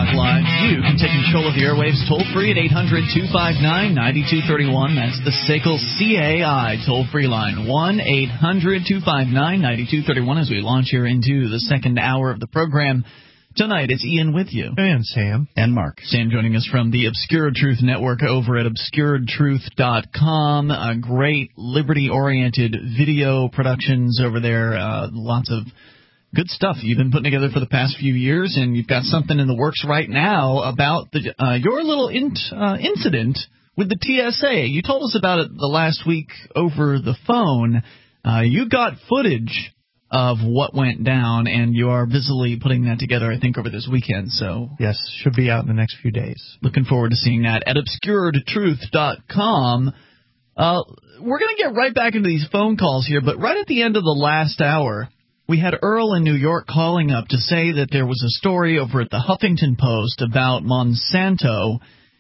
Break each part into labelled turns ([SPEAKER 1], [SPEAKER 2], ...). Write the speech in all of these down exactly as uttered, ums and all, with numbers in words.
[SPEAKER 1] Talk Live. You can take control of the airwaves toll-free at eight hundred, two five nine, nine two three one. That's the S A C L C A I toll-free line, one eight hundred, two five nine, nine two three one, as we launch here into the second hour of the program. Tonight, it's Ian with you.
[SPEAKER 2] And Sam.
[SPEAKER 3] And Mark.
[SPEAKER 1] Sam joining us from the Obscured Truth Network over at obscured truth dot com. Uh, great liberty-oriented video productions over there. Uh, lots of good stuff you've been putting together for the past few years, and you've got something in the works right now about the, uh, your little in, uh, incident with the T S A. You told us about it the last week over the phone. Uh, you got footage of what went down, and you are busily putting that together, I think, over this weekend. So
[SPEAKER 2] yes, should be out in the next few days.
[SPEAKER 1] Looking forward to seeing that at obscured truth dot com. Uh, we're going to get right back into these phone calls here, but right at the end of the last hour, we had Earl in New York calling up to say that there was a story over at the Huffington Post about Monsanto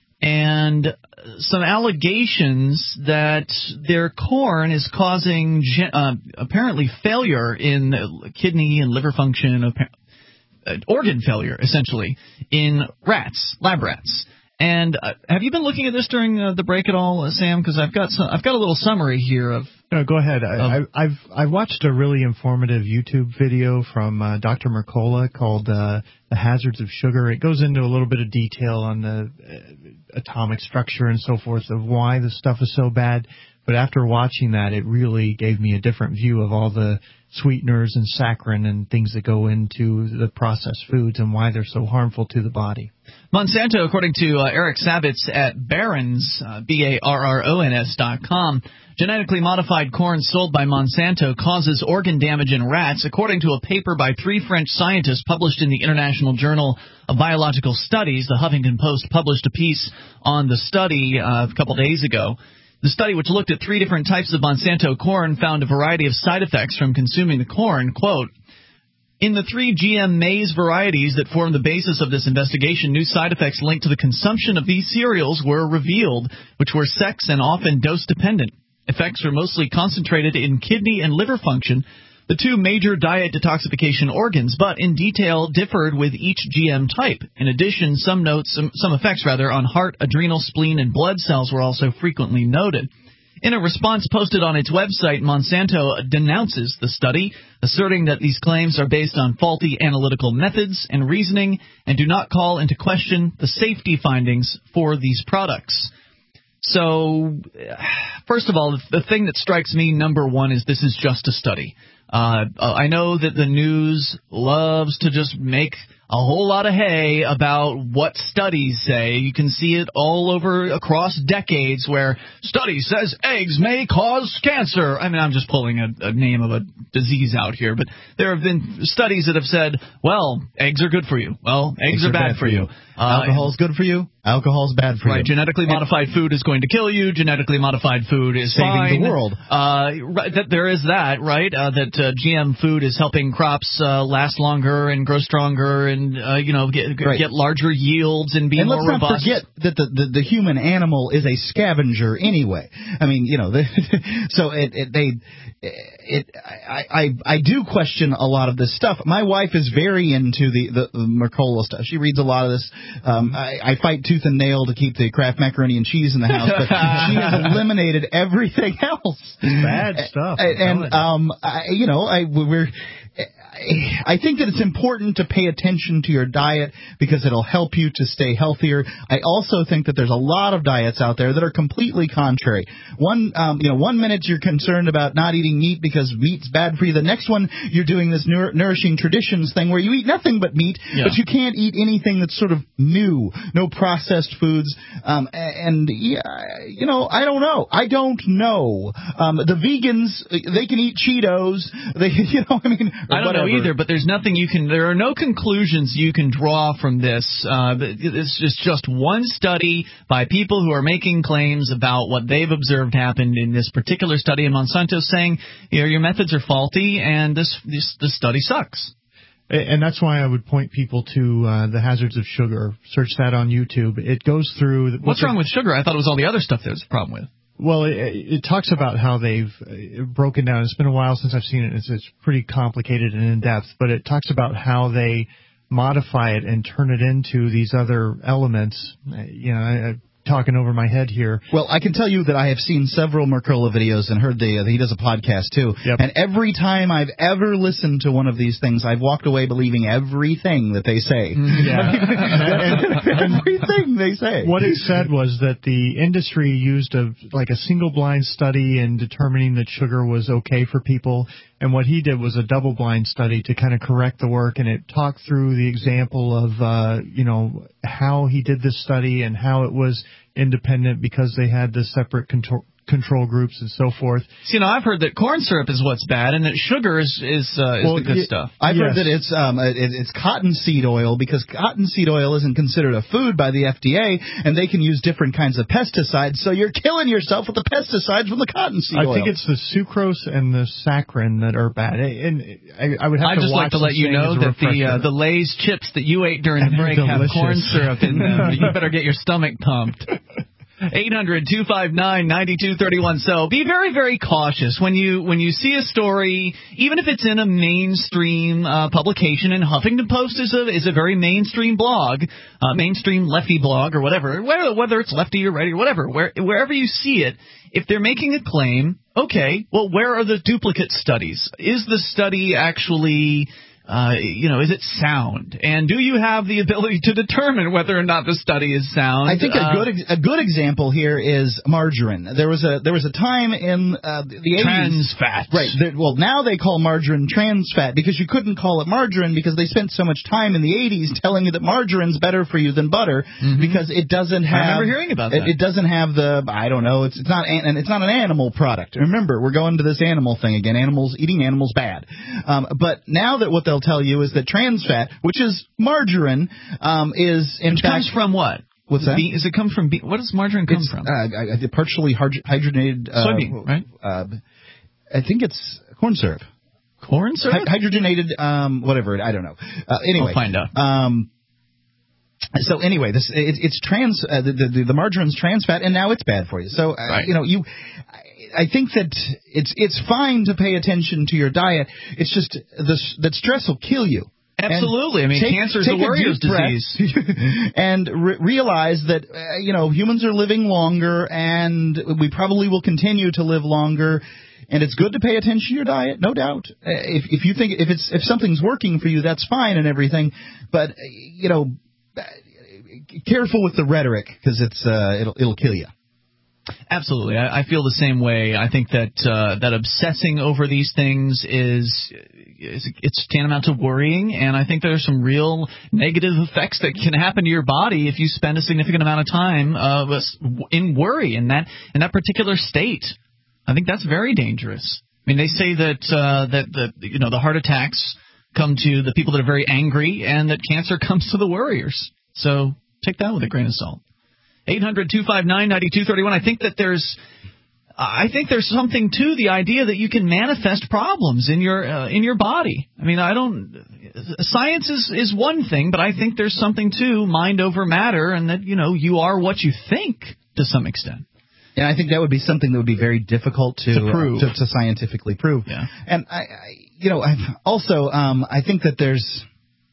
[SPEAKER 1] and some allegations that their corn is causing uh, apparently failure in kidney and liver function, uh, organ failure, essentially, in rats, lab rats. And uh, have you been looking at this during uh, the break at all, uh, Sam? Because I've got some, I've got a little summary here of.
[SPEAKER 2] No, go ahead. I,
[SPEAKER 1] of,
[SPEAKER 2] I, I've I watched a really informative YouTube video from uh, Doctor Mercola called uh, "The Hazards of Sugar." It goes into a little bit of detail on the uh, atomic structure and so forth of why the stuff is so bad. But after watching that, it really gave me a different view of all the sweeteners and saccharin and things that go into the processed foods and why they're so harmful to the body.
[SPEAKER 1] Monsanto, according to uh, Eric Savitz at Barron's, uh, B A R R O N S dot com, genetically modified corn sold by Monsanto causes organ damage in rats, according to a paper by three French scientists published in the International Journal of Biological Studies. The Huffington Post published a piece on the study uh, a couple days ago. The study, which looked at three different types of Monsanto corn, found a variety of side effects from consuming the corn. Quote, in the three G M maize varieties that form the basis of this investigation, new side effects linked to the consumption of these cereals were revealed, which were sex and often dose-dependent. Effects were mostly concentrated in kidney and liver function, the two major diet detoxification organs, but in detail differed with each G M type. In addition, some notes, some, some effects rather, on heart, adrenal, spleen, and blood cells were also frequently noted. In a response posted on its website, Monsanto denounces the study, asserting that these claims are based on faulty analytical methods and reasoning and do not call into question the safety findings for these products. So, first of all, the thing that strikes me, number one, is this is just a study. Uh, I know that the news loves to just make a whole lot of hay about what studies say. You can see it all over across decades where study says eggs may cause cancer. I mean, I'm just pulling a, a name of a disease out here, but there have been studies that have said, well, eggs are good for you. Well, eggs, eggs are, are bad, bad for you. you.
[SPEAKER 3] Uh, Alcohol's good for you. Alcohol's bad for
[SPEAKER 1] right,
[SPEAKER 3] you.
[SPEAKER 1] Right. Genetically modified and, food is going to kill you. Genetically modified food is
[SPEAKER 3] saving
[SPEAKER 1] fine.
[SPEAKER 3] the world.
[SPEAKER 1] Uh, right, that there is that, right? Uh, that uh, G M food is helping crops uh, last longer and grow stronger and uh, you know get
[SPEAKER 3] right.
[SPEAKER 1] get larger yields and be
[SPEAKER 3] and
[SPEAKER 1] more
[SPEAKER 3] let's
[SPEAKER 1] robust.
[SPEAKER 3] not forget that the, the the human animal is a scavenger anyway. I mean, you know, the, so it, it they it I, I I do question a lot of this stuff. My wife is very into the the, the Mercola stuff. She reads a lot of this. Um, I, I fight tooth and nail to keep the Kraft macaroni and cheese in the house, but she has eliminated everything else.
[SPEAKER 2] Bad stuff.
[SPEAKER 3] And, and um, I, you know, I we're. I think that it's important to pay attention to your diet because it'll help you to stay healthier. I also think that there's a lot of diets out there that are completely contrary. One, um, you know, one minute you're concerned about not eating meat because meat's bad for you. The next one you're doing this nour- nourishing traditions thing where you eat nothing but meat, yeah. but you can't eat anything that's sort of new, no processed foods. Um, and yeah, you know, I don't know. I don't know. Um, the vegans, they can eat Cheetos. They, you know, I mean,
[SPEAKER 1] I don't
[SPEAKER 3] whatever.
[SPEAKER 1] know either, but there's nothing you can, there are no conclusions you can draw from this. Uh, it's just, just one study by people who are making claims about what they've observed happened in this particular study, and Monsanto's saying, you know, your methods are faulty and this, this, this study sucks.
[SPEAKER 2] And that's why I would point people to uh, The Hazards of Sugar. Search that on YouTube. It goes through...
[SPEAKER 1] What's wrong with sugar? I thought it was all the other stuff there's a problem with.
[SPEAKER 2] Well, it, it talks about how they've broken down. It's been a while since I've seen it. It's, it's pretty complicated and in-depth, but it talks about how they modify it and turn it into these other elements. You know, I, I, talking over my head here.
[SPEAKER 3] Well, I can tell you that I have seen several Mercola videos and heard the, uh, he does a podcast too.
[SPEAKER 2] Yep.
[SPEAKER 3] And every time I've ever listened to one of these things, I've walked away believing everything that they say.
[SPEAKER 2] Yeah.
[SPEAKER 3] Everything they say.
[SPEAKER 2] What it said was that the industry used a like a single blind study in determining that sugar was okay for people. And what he did was a double blind study to kind of correct the work, and it talked through the example of, uh, you know, how he did this study and how it was independent because they had the separate control, control groups and so forth.
[SPEAKER 1] So, you know, I've heard that corn syrup is what's bad and that sugar is, is, uh, is
[SPEAKER 2] well,
[SPEAKER 1] the good
[SPEAKER 2] it,
[SPEAKER 1] stuff.
[SPEAKER 3] I've
[SPEAKER 2] yes.
[SPEAKER 3] heard that it's um it, it's cottonseed oil because cottonseed oil isn't considered a food by the F D A, and they can use different kinds of pesticides, so you're killing yourself with the pesticides from the cottonseed
[SPEAKER 2] I
[SPEAKER 3] oil.
[SPEAKER 2] I think it's the sucrose and the saccharin that are bad. And I, I would have
[SPEAKER 1] I'd
[SPEAKER 2] to
[SPEAKER 1] just like
[SPEAKER 2] watch
[SPEAKER 1] to let you know that the uh, the Lay's chips that you ate during the break have corn syrup in them. You better get your stomach pumped. eight hundred two five nine nine two three one. So be very, very cautious when you when you see a story, even if it's in a mainstream uh, publication. And Huffington Post is a is a very mainstream blog, uh, mainstream lefty blog or whatever, whether, whether it's lefty or righty or whatever. Where, wherever you see it, if they're making a claim, okay, well, where are the duplicate studies? Is the study actually Uh, you know, is it sound? And do you have the ability to determine whether or not the study is sound?
[SPEAKER 3] I think a
[SPEAKER 1] uh,
[SPEAKER 3] good a good example here is margarine. There was a there was a time in uh, the eighties.
[SPEAKER 1] Trans fat.
[SPEAKER 3] Right. There, well, now they call margarine trans fat because you couldn't call it margarine because they spent so much time in the eighties telling you that margarine's better for you than butter mm-hmm. because it doesn't have.
[SPEAKER 1] I remember hearing about that.
[SPEAKER 3] It, it doesn't have the I don't know. It's it's not and it's not an animal product. Remember, we're going to this animal thing again. Animals eating animals bad. Um, but now that what they'll tell you is that trans fat, which is margarine, um, is in
[SPEAKER 1] which
[SPEAKER 3] fact
[SPEAKER 1] comes from what?
[SPEAKER 3] What's that?
[SPEAKER 1] Be- does it come from? Be- what does margarine come
[SPEAKER 3] it's,
[SPEAKER 1] from?
[SPEAKER 3] Uh, partially hydrogenated uh,
[SPEAKER 1] soybean, right?
[SPEAKER 3] Uh, I think it's corn syrup.
[SPEAKER 1] Corn syrup?
[SPEAKER 3] Hy- hydrogenated, um, whatever. I don't know. Uh, anyway,
[SPEAKER 1] we'll find out.
[SPEAKER 3] Um, so anyway, this it, it's trans. Uh, the, the the margarine's trans fat, and now it's bad for you. So uh,
[SPEAKER 1] right.
[SPEAKER 3] you know you. I think that it's it's fine to pay attention to your diet. It's just the, that stress will kill you.
[SPEAKER 1] Absolutely. I mean,
[SPEAKER 3] take,
[SPEAKER 1] cancer is
[SPEAKER 3] take
[SPEAKER 1] a warrior's disease.
[SPEAKER 3] And re- realize that, uh, you know, humans are living longer, and we probably will continue to live longer. And it's good to pay attention to your diet, no doubt. Uh, if, if you think if it's if something's working for you, that's fine and everything. But, uh, you know, uh, careful with the rhetoric because it's uh, it'll it'll kill you.
[SPEAKER 1] Absolutely. I, I feel the same way. I think that uh, that obsessing over these things is, is it's tantamount to worrying, and I think there are some real negative effects that can happen to your body if you spend a significant amount of time uh, in worry in that in that particular state. I think that's very dangerous. I mean, they say that uh, that that you know the heart attacks come to the people that are very angry, and that cancer comes to the worriers. So take that with a grain of salt. eight hundred two five nine nine two three one. I think that there's, I think there's something to the idea that you can manifest problems in your uh, in your body. I mean, I don't. Science is is one thing, but I think there's something to mind over matter, and that you know you are what you think to some extent.
[SPEAKER 3] And I think that would be something that would be very difficult to
[SPEAKER 1] to, prove.
[SPEAKER 3] Uh, to, to scientifically prove.
[SPEAKER 1] Yeah.
[SPEAKER 3] And I, I you know, I've also, um, I think that there's.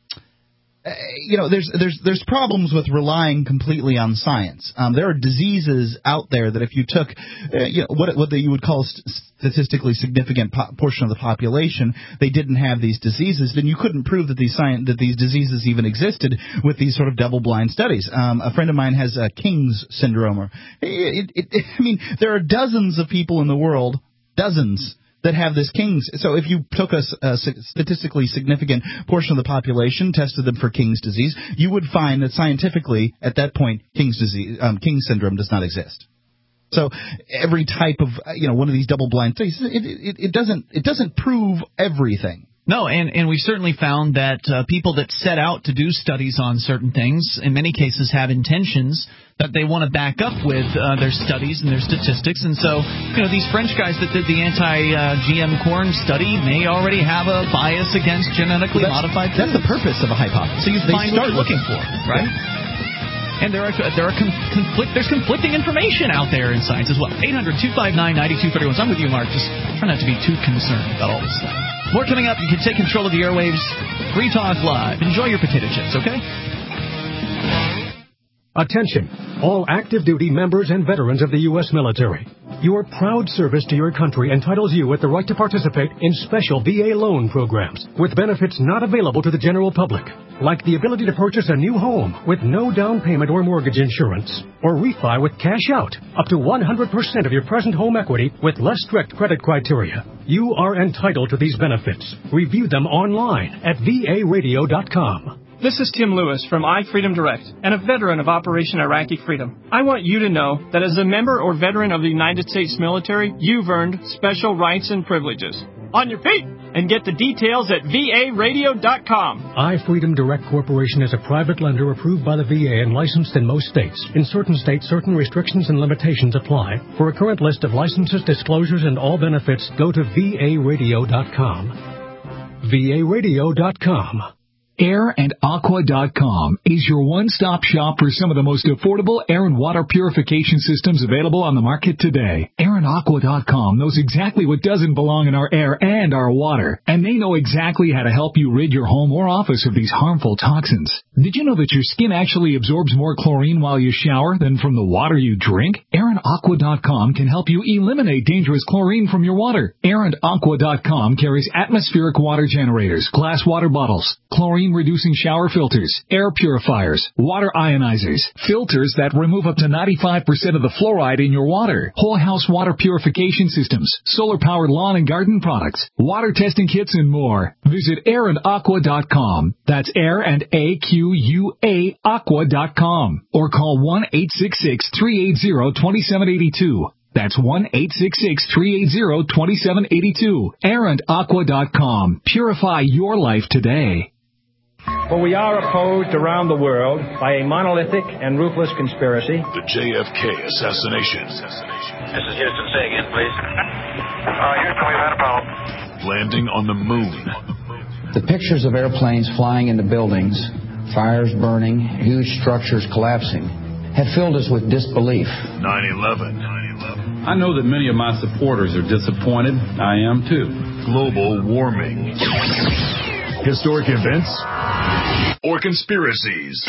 [SPEAKER 3] Uh, you know, there's there's there's problems with relying completely on science. Um, there are diseases out there that if you took, uh, you know, what what they, you would call st- statistically significant po- portion of the population, they didn't have these diseases, then you couldn't prove that these science that these diseases even existed with these sort of double-blind studies. Um, a friend of mine has uh, King's syndrome. Or, it, it, it, I mean, there are dozens of people in the world, dozens. that have this King's. So if you took a, a statistically significant portion of the population, tested them for King's disease, you would find that scientifically, at that point, King's disease, um, King's syndrome does not exist. So every type of, you know, one of these double-blind studies, it, it, it doesn't it doesn't prove everything.
[SPEAKER 1] No, and, and we've certainly found that uh, people that set out to do studies on certain things, in many cases have intentions that they want to back up with uh, their studies and their statistics. And so, you know, these French guys that did the anti-G M corn study may already have a bias against genetically
[SPEAKER 3] well,
[SPEAKER 1] modified
[SPEAKER 3] foods. That's the purpose of a hypothesis.
[SPEAKER 1] So you
[SPEAKER 3] they
[SPEAKER 1] find what you're looking for, right?
[SPEAKER 3] Yeah.
[SPEAKER 1] And there are there are con- conflict there's conflicting information out there in science as well. eight hundred two five nine nine two three one. So I'm with you, Mark. Just try not to be too concerned about all this stuff. More coming up. You can take control of the airwaves. Free Talk Live. Enjoy your potato chips, okay?
[SPEAKER 4] Attention, all active duty members and veterans of the U S military. Your proud service to your country entitles you with the right to participate in special V A loan programs with benefits not available to the general public, like the ability to purchase a new home with no down payment or mortgage insurance, or refi with cash out up to one hundred percent of your present home equity with less strict credit criteria. You are entitled to these benefits. Review them online at V A radio dot com.
[SPEAKER 5] This is Tim Lewis from iFreedom Direct and a veteran of Operation Iraqi Freedom. I want you to know that as a member or veteran of the United States military, you've earned special rights and privileges. On your feet! And get the details at V A radio dot com.
[SPEAKER 4] iFreedom Direct Corporation is a private lender approved by the V A and licensed in most states. In certain states, certain restrictions and limitations apply. For a current list of licenses, disclosures, and all benefits, go to V A radio dot com. V A radio dot com.
[SPEAKER 6] air and aqua dot com is your one-stop shop for some of the most affordable air and water purification systems available on the market today. air and aqua dot com knows exactly what doesn't belong in our air and our water, and they know exactly how to help you rid your home or office of these harmful toxins. Did you know that your skin actually absorbs more chlorine while you shower than from the water you drink? air and aqua dot com can help you eliminate dangerous chlorine from your water. air and aqua dot com carries atmospheric water generators, glass water bottles, chlorine reducing shower filters, air purifiers, water ionizers, filters that remove up to ninety-five percent of the fluoride in your water, whole house water purification systems, solar powered lawn and garden products, water testing kits, and more. Visit air and aqua dot com. That's air and A Q U A aqua dot com. Or call one eight six six, three eight zero, two seven eight two. That's one eight six six, three eight zero, two seven eight two. air and aqua dot com. Purify your life today.
[SPEAKER 7] For we are opposed around the world by a monolithic and ruthless conspiracy.
[SPEAKER 8] The J F K assassination.
[SPEAKER 9] This is Houston. Say again, please. Uh, Houston, we've had a problem.
[SPEAKER 8] Landing on the moon.
[SPEAKER 10] The pictures of airplanes flying into buildings, fires burning, huge structures collapsing, had filled us with disbelief.
[SPEAKER 8] nine eleven.
[SPEAKER 11] I know that many of my supporters are disappointed. I am too.
[SPEAKER 8] Global warming. Historic events or conspiracies.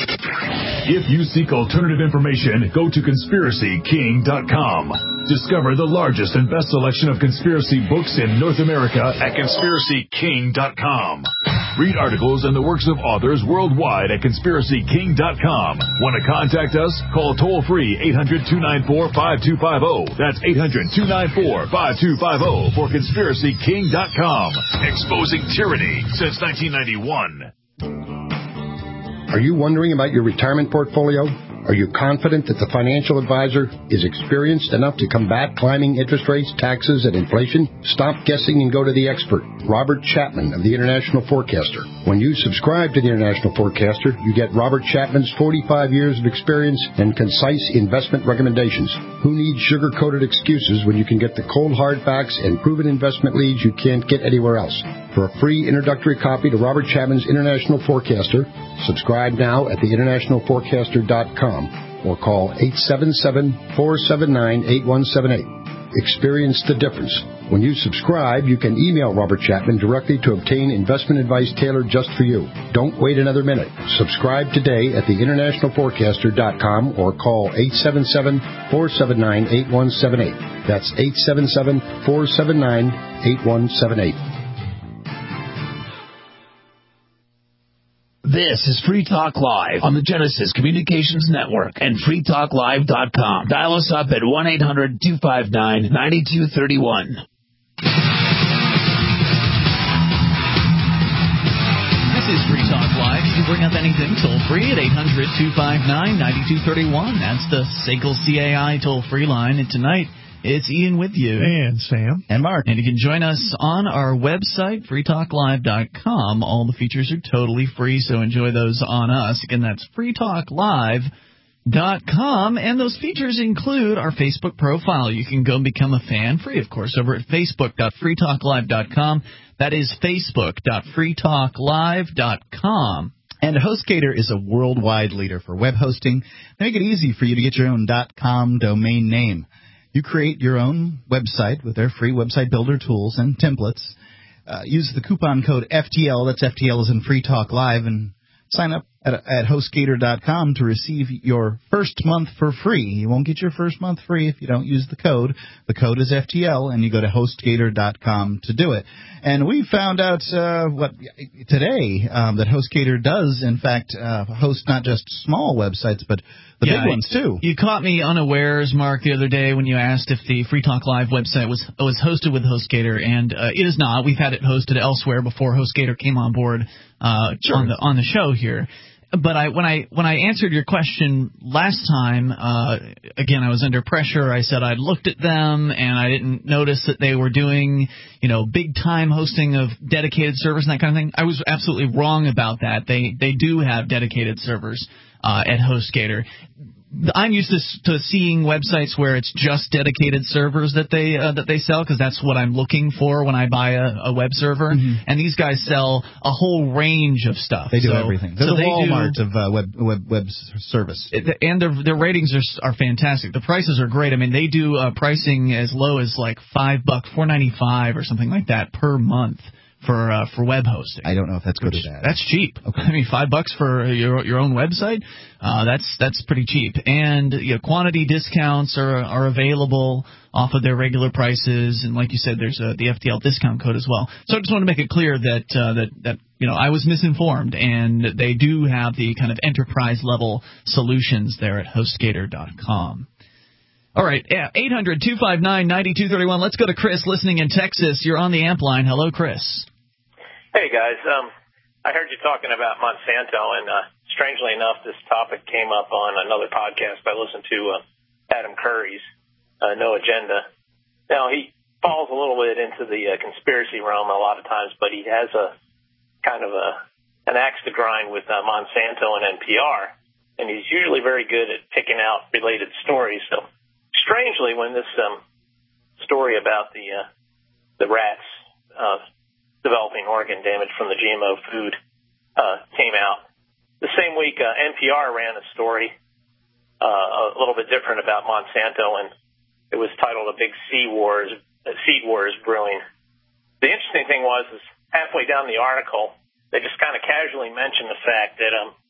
[SPEAKER 8] If you seek alternative information, go to conspiracy king dot com. Discover the largest and best selection of conspiracy books in North America at conspiracy king dot com. Read articles and the works of authors worldwide at conspiracy king dot com. Want to contact us? Call toll-free eight hundred, two nine four, five two five zero. That's eight hundred, two nine four, five two five zero for conspiracy king dot com. Exposing tyranny since nineteen ninety-one.
[SPEAKER 12] Are you wondering about your retirement portfolio? Are you confident that the financial advisor is experienced enough to combat climbing interest rates, taxes, and inflation? Stop guessing and go to the expert, Robert Chapman of the International Forecaster. When you subscribe to the International Forecaster, you get Robert Chapman's forty-five years of experience and concise investment recommendations. Who needs sugar-coated excuses when you can get the cold hard facts and proven investment leads you can't get anywhere else? For a free introductory copy to Robert Chapman's International Forecaster, subscribe now at the international forecaster dot com or call eight seven seven, four seven nine, eight one seven eight. Experience the difference. When you subscribe, you can email Robert Chapman directly to obtain investment advice tailored just for you. Don't wait another minute. Subscribe today at the international forecaster dot com or call eight seven seven, four seven nine, eight one seven eight. That's eight seven seven, four seven nine, eight one seven eight.
[SPEAKER 13] This is Free Talk Live on the Genesis Communications Network and free talk live dot com. Dial us up at one eight hundred, two five nine, nine two three one.
[SPEAKER 1] This is Free Talk Live. You can bring up anything toll-free at eight hundred, two five nine, nine two three one. That's the S A C L C A I toll-free line. And tonight, it's Ian with you.
[SPEAKER 2] And Sam.
[SPEAKER 3] And Mark.
[SPEAKER 1] And you can join us on our website, free talk live dot com. All the features are totally free, so enjoy those on us. Again, that's free talk live dot com. And those features include our Facebook profile. You can go and become a fan, free, of course, over at facebook dot free talk live dot com. That is facebook dot free talk live dot com.
[SPEAKER 3] And HostGator is a worldwide leader for web hosting. They make it easy for you to get your own .com domain name. You create your own website with their free website builder tools and templates. uh, use the coupon code F T L, that's F T L as in Free Talk Live, and sign up at, at HostGator dot com to receive your first month for free. You won't get your first month free if you don't use the code. The code is F T L, and you go to HostGator dot com to do it. And we found out uh, what today um, that HostGator does, in fact, uh, host not just small websites, but the
[SPEAKER 1] yeah,
[SPEAKER 3] big ones, too.
[SPEAKER 1] You caught me unawares, Mark, the other day when you asked if the Free Talk Live website was was hosted with HostGator, and uh, it is not. We've had it hosted elsewhere before HostGator came on board uh,
[SPEAKER 3] sure.
[SPEAKER 1] on the on the show here. But I, when I when I answered your question last time, uh, again I was under pressure. I said I'd looked at them and I didn't notice that they were doing, you know, big time hosting of dedicated servers and that kind of thing. I was absolutely wrong about that. They they do have dedicated servers uh, at HostGator. I'm used to, to seeing websites where it's just dedicated servers that they uh, that they sell, because that's what I'm looking for when I buy a, a web server. Mm-hmm. And these guys sell a whole range of stuff.
[SPEAKER 3] They do
[SPEAKER 1] so,
[SPEAKER 3] everything. They're
[SPEAKER 1] so
[SPEAKER 3] the
[SPEAKER 1] they
[SPEAKER 3] Walmart
[SPEAKER 1] do,
[SPEAKER 3] of uh, web web web service.
[SPEAKER 1] It, and their their ratings are are fantastic. The prices are great. I mean, they do uh, pricing as low as like five bucks, four ninety five or something like that per month for uh, for web hosting.
[SPEAKER 3] I don't know if that's good or bad.
[SPEAKER 1] That's cheap. Okay. I mean, five bucks for your your own website, uh, that's that's pretty cheap. And you know, quantity discounts are are available off of their regular prices. And like you said, there's a, the F T L discount code as well. So I just want to make it clear that uh, that that you know I was misinformed, and they do have the kind of enterprise level solutions there at HostGator dot com. All right, yeah, eight hundred two five nine nine two three one. Let's go to Chris listening in Texas. You're on the amp line. Hello, Chris.
[SPEAKER 9] Hey, guys. Um, I heard you talking about Monsanto, and uh, strangely enough, this topic came up on another podcast I listened to, uh, Adam Curry's uh, No Agenda. Now, he falls a little bit into the uh, conspiracy realm a lot of times, but he has a kind of a an axe to grind with uh, Monsanto and N P R, and he's usually very good at picking out related stories. So, strangely, when this um, story about the uh, the rats uh, developing organ damage from the G M O food uh, came out, the same week uh, N P R ran a story uh, a little bit different about Monsanto, and it was titled "A Big Seed Wars uh, Seed Wars Brewing." The interesting thing was, is halfway down the article, they just kind of casually mentioned the fact that um,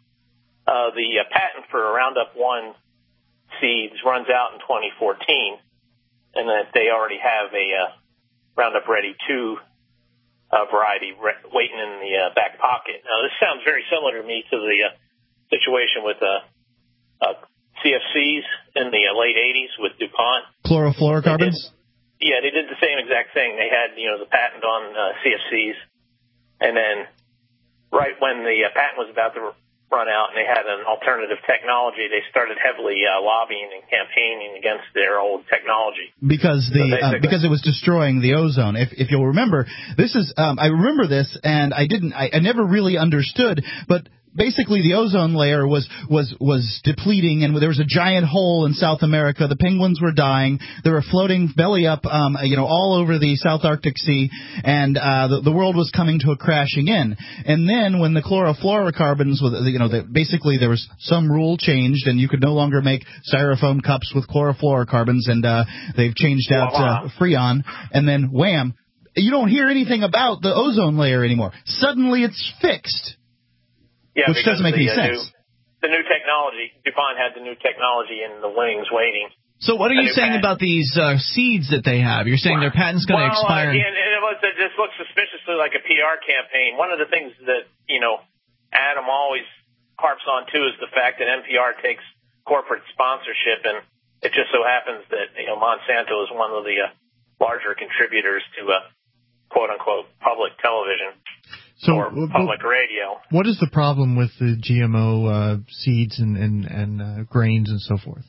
[SPEAKER 9] uh, the uh, patent for Roundup One seeds runs out in twenty fourteen, and that they already have a uh, Roundup Ready two uh, variety re- waiting in the uh, back pocket. Now, this sounds very similar to me to the uh, situation with uh, uh, C F Cs in the uh, late eighties with DuPont.
[SPEAKER 3] Chlorofluorocarbons?
[SPEAKER 9] They did, yeah, they did the same exact thing. They had, you know, the patent on uh, C F Cs, and then right when the uh, patent was about to run out and they had an alternative technology, they started heavily uh, lobbying and campaigning against their old technology.
[SPEAKER 3] Because the
[SPEAKER 9] so
[SPEAKER 3] uh, because it was destroying the ozone. If if you'll remember, this is um, I remember this, and I didn't I, I never really understood, but basically the ozone layer was was was depleting, and there was a giant hole in South America. The penguins were dying. They were floating belly up, um, you know, all over the South Arctic Sea, and uh, the, the world was coming to a crashing in. And then when the chlorofluorocarbons, you know, the, basically there was some rule changed, and you could no longer make styrofoam cups with chlorofluorocarbons, and uh, they've changed out uh, Freon, and then wham, you don't hear anything about the ozone layer anymore. Suddenly it's fixed.
[SPEAKER 9] Yeah,
[SPEAKER 3] which doesn't make
[SPEAKER 9] the,
[SPEAKER 3] any
[SPEAKER 9] uh,
[SPEAKER 3] sense.
[SPEAKER 9] New, the new technology, DuPont had the new technology in the wings waiting.
[SPEAKER 1] So what are you saying
[SPEAKER 9] patent.
[SPEAKER 1] about these uh, seeds that they have? You're saying
[SPEAKER 9] well,
[SPEAKER 1] their patent's going to
[SPEAKER 9] well,
[SPEAKER 1] expire?
[SPEAKER 9] Uh, and it, was, it just looks suspiciously like a P R campaign. One of the things that, you know, Adam always harps on, too, is the fact that N P R takes corporate sponsorship, and it just so happens that, you know, Monsanto is one of the uh, larger contributors to, uh, quote-unquote, public television.
[SPEAKER 2] So,
[SPEAKER 9] or public radio.
[SPEAKER 2] What is the problem with the G M O uh, seeds and and, and uh, grains and so forth?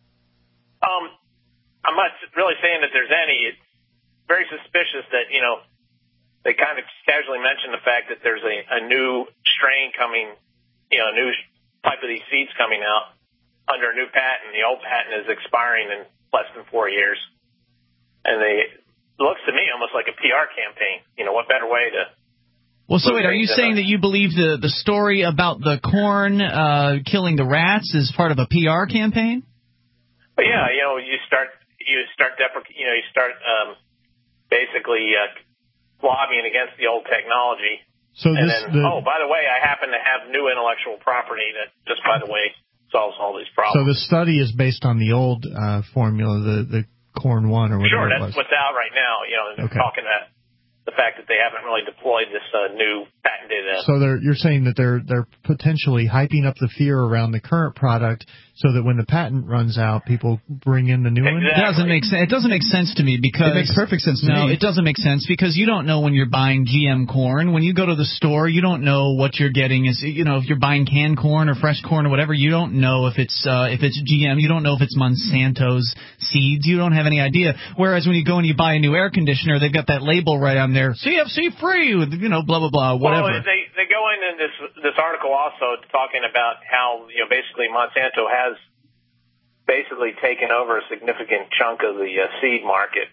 [SPEAKER 9] Um, I'm not really saying that there's any. It's very suspicious that, you know, they kind of casually mention the fact that there's a, a new strain coming, you know, a new type of these seeds coming out under a new patent. The old patent is expiring in less than four years. And they, it looks to me almost like a P R campaign. You know, what better way to...
[SPEAKER 1] Well, so wait, are you saying that you believe the, the story about the corn uh, killing the rats is part of a P R campaign?
[SPEAKER 9] But yeah, you know, you start you start deprec- you know, you start um, basically uh, lobbying against the old technology.
[SPEAKER 2] So
[SPEAKER 9] and
[SPEAKER 2] this,
[SPEAKER 9] then,
[SPEAKER 2] the,
[SPEAKER 9] oh, by the way, I happen to have new intellectual property that, just by the way, solves all these problems.
[SPEAKER 2] So the study is based on the old uh, formula, the the Corn One or whatever
[SPEAKER 9] Sure,
[SPEAKER 2] it
[SPEAKER 9] that's
[SPEAKER 2] was.
[SPEAKER 9] what's out right now. You know,
[SPEAKER 2] Okay.
[SPEAKER 9] talking about the fact that they haven't really deployed this uh, new patented. Uh,
[SPEAKER 2] So they're, you're saying that they're they're potentially hyping up the fear around the current product, so that when the patent runs out, people bring in the new one.
[SPEAKER 1] It doesn't make sense. It doesn't make sense to me because
[SPEAKER 3] It makes perfect sense to
[SPEAKER 1] no,
[SPEAKER 3] me.
[SPEAKER 1] it doesn't make sense because you don't know when you're buying G M corn. When you go to the store, you don't know what you're getting. Is you know if you're buying canned corn or fresh corn or whatever, you don't know if it's uh, if it's G M. You don't know if it's Monsanto's seeds. You don't have any idea. Whereas when you go and you buy a new air conditioner, they've got that label right on there, C F C free, with you know blah blah blah whatever.
[SPEAKER 9] Well, they they go into this this article also talking about how you know basically Monsanto has basically taken over a significant chunk of the uh, seed market,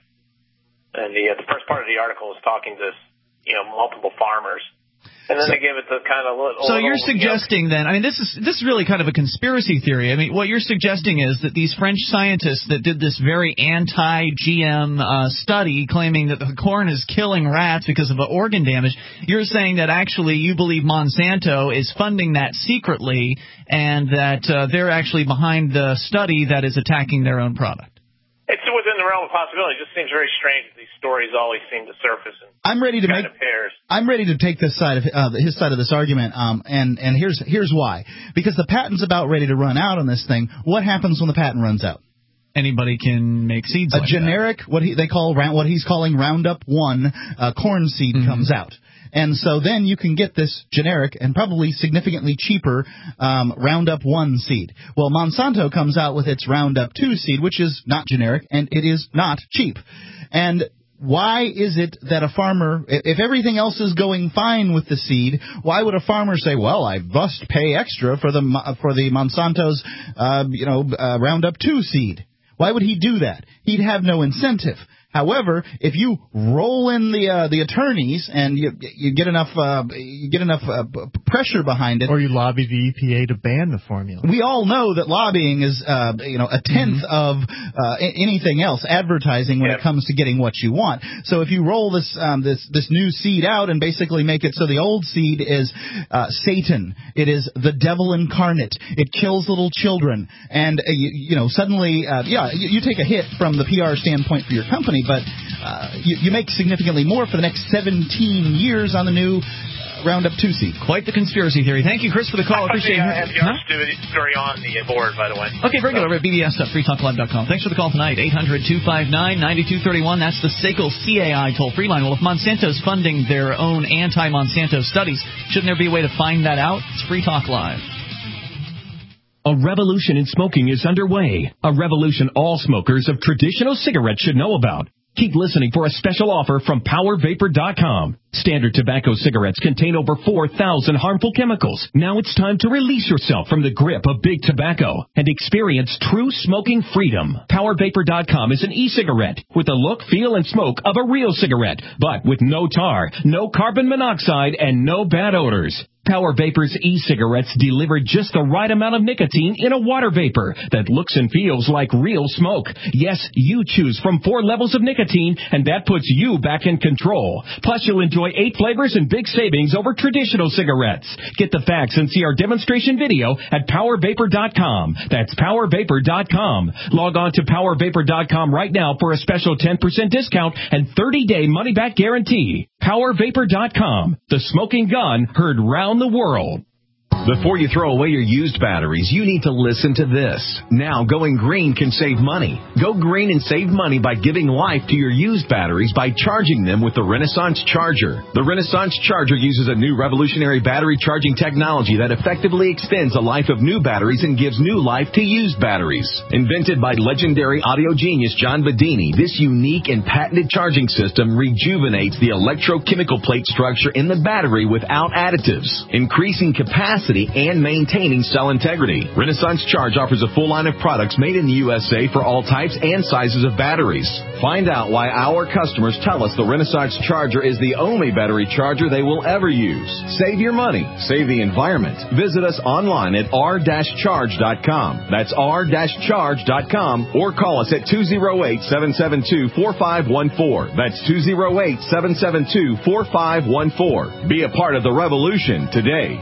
[SPEAKER 9] and the uh, the first part of the article is talking to you know multiple farmers. And then
[SPEAKER 1] So-
[SPEAKER 9] they give it the kind of little.
[SPEAKER 1] So you're
[SPEAKER 9] little,
[SPEAKER 1] suggesting then, I mean, this is this is really kind of a conspiracy theory. I mean, what you're suggesting is that these French scientists that did this very anti-G M uh, study claiming that the corn is killing rats because of the organ damage, you're saying that actually you believe Monsanto is funding that secretly and that uh, they're actually behind the study that is attacking their own product.
[SPEAKER 9] It's within the realm of possibility. It just seems very strange that these stories always seem to surface in
[SPEAKER 3] I'm ready to
[SPEAKER 9] kind
[SPEAKER 3] make.
[SPEAKER 9] of pairs.
[SPEAKER 3] I'm ready to take this side of uh, his side of this argument, um, and and here's here's why. Because the patent's about ready to run out on this thing. What happens when the patent runs out?
[SPEAKER 1] Anybody can make seeds.
[SPEAKER 3] A
[SPEAKER 1] like
[SPEAKER 3] generic, what he they call round, what he's calling Roundup One uh, corn seed
[SPEAKER 1] Mm-hmm.
[SPEAKER 3] comes out. And so then you can get this generic and probably significantly cheaper um, Roundup One seed. Well, Monsanto comes out with its Roundup Two seed, which is not generic, and it is not cheap. And why is it that a farmer, if everything else is going fine with the seed, why would a farmer say, well, I must pay extra for the for the Monsanto's, uh, you know, uh, Roundup Two seed? Why would he do that? He'd have no incentive. However, if you roll in the uh, the attorneys and you you get enough uh, you get enough uh, pressure behind it,
[SPEAKER 2] or you lobby the E P A to ban the formula.
[SPEAKER 3] We all know that lobbying is uh, you know a tenth mm-hmm. of uh, anything else, advertising when
[SPEAKER 9] yeah.
[SPEAKER 3] it comes to getting what you want. So if you roll this um, this this new seed out and basically make it so the old seed is uh, Satan, it is the devil incarnate, it kills little children, and uh, you, you know suddenly uh, yeah you, you take a hit from the P R standpoint for your company. But uh, you, you make significantly more for the next seventeen years on the new uh, Roundup Two seed.
[SPEAKER 1] Quite the conspiracy theory. Thank you, Chris, for the call.
[SPEAKER 9] I
[SPEAKER 1] Appreciate
[SPEAKER 9] think
[SPEAKER 1] it.
[SPEAKER 9] I have your huh? story on the board, by the way.
[SPEAKER 1] Okay, very good. Over at B B S dot free talk live dot com. Thanks for the call tonight. eight hundred two five nine nine two three one. That's the S A C L C A I toll-free line. Well, if Monsanto's funding their own anti-Monsanto studies, shouldn't there be a way to find that out? It's Free Talk Live.
[SPEAKER 14] A revolution in smoking is underway. A revolution all smokers of traditional cigarettes should know about. Keep listening for a special offer from Power Vapor dot com. Standard tobacco cigarettes contain over four thousand harmful chemicals. Now it's time to release yourself from the grip of big tobacco and experience true smoking freedom. Power Vapor dot com is an e-cigarette with the look, feel, and smoke of a real cigarette, but with no tar, no carbon monoxide, and no bad odors. Power Vapor's e-cigarettes deliver just the right amount of nicotine in a water vapor that looks and feels like real smoke. Yes, you choose from four levels of nicotine, and that puts you back in control. Plus, you'll enjoy eight flavors and big savings over traditional cigarettes. Get the facts and see our demonstration video at Power Vapor dot com. That's Power Vapor dot com. Log on to Power Vapor dot com right now for a special ten percent discount and thirty-day money-back guarantee. Power Vapor dot com. The smoking gun heard round the world.
[SPEAKER 15] Before you throw away your used batteries, you need to listen to this. Now, going green can save money. Go green and save money by giving life to your used batteries by charging them with the Renaissance Charger. The Renaissance Charger uses a new revolutionary battery charging technology that effectively extends the life of new batteries and gives new life to used batteries. Invented by legendary audio genius John Bedini, this unique and patented charging system rejuvenates the electrochemical plate structure in the battery without additives, increasing capacity capacity and maintaining cell integrity. Renaissance Charge offers a full line of products made in the U S A for all types and sizes of batteries. Find out why our customers tell us the Renaissance Charger is the only battery charger they will ever use. Save your money. Save the environment. Visit us online at r dash charge dot com. That's r dash charge dot com or call us at two oh eight, seven seven two, four five one four. That's two oh eight, seven seven two, four five one four. Be a part of the revolution today.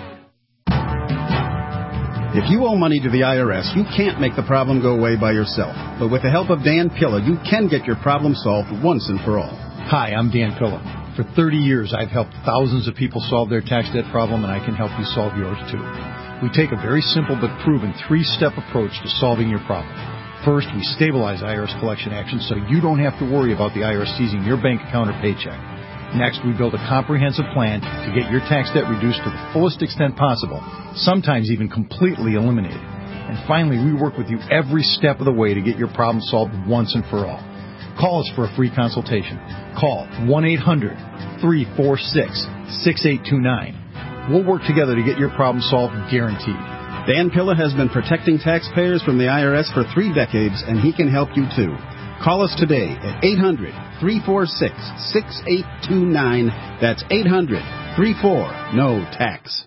[SPEAKER 16] If you owe money to the I R S, you can't make the problem go away by yourself. But with the help of Dan Pilla, you can get your problem solved once and for all.
[SPEAKER 17] Hi, I'm Dan Pilla. For thirty years, I've helped thousands of people solve their tax debt problem, and I can help you solve yours too. We take a very simple but proven three-step approach to solving your problem. First, we stabilize I R S collection actions so you don't have to worry about the I R S seizing your bank account or paycheck. Next, we build a comprehensive plan to get your tax debt reduced to the fullest extent possible, sometimes even completely eliminated. And finally, we work with you every step of the way to get your problem solved once and for all. Call us for a free consultation. Call one eight hundred, three four six, six eight two nine. We'll work together to get your problem solved, guaranteed.
[SPEAKER 16] Dan Pilla has been protecting taxpayers from the I R S for three decades, and he can help you too. Call us today at eight hundred, three four six, six eight two nine. That's eight hundred, three four, N O tax.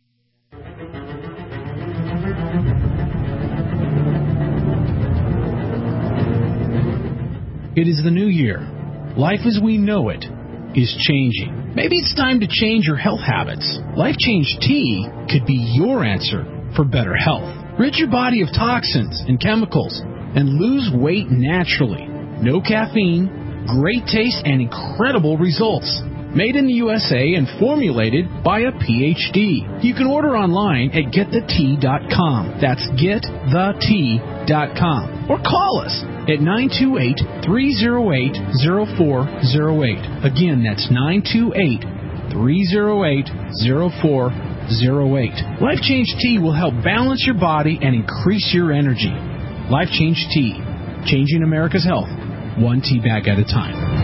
[SPEAKER 18] It is the new year. Life as we know it is changing. Maybe it's time to change your health habits. Life Change Tea could be your answer for better health. Rid your body of toxins and chemicals and lose weight naturally. No caffeine, great taste, and incredible results. Made in the U S A and formulated by a P H D. You can order online at get the tea dot com. That's get the tea dot com. Or call us at nine two eight, three oh eight, oh four oh eight. Again, that's nine two eight, three oh eight, oh four oh eight. Life Change Tea will help balance your body and increase your energy. Life Change Tea. Changing America's health, one tea bag at a time.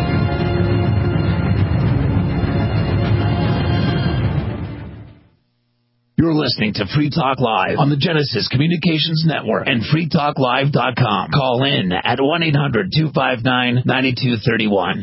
[SPEAKER 13] You're listening to Free Talk Live on the Genesis Communications Network and free talk live dot com. Call in at one eight hundred, two five nine, nine two three one.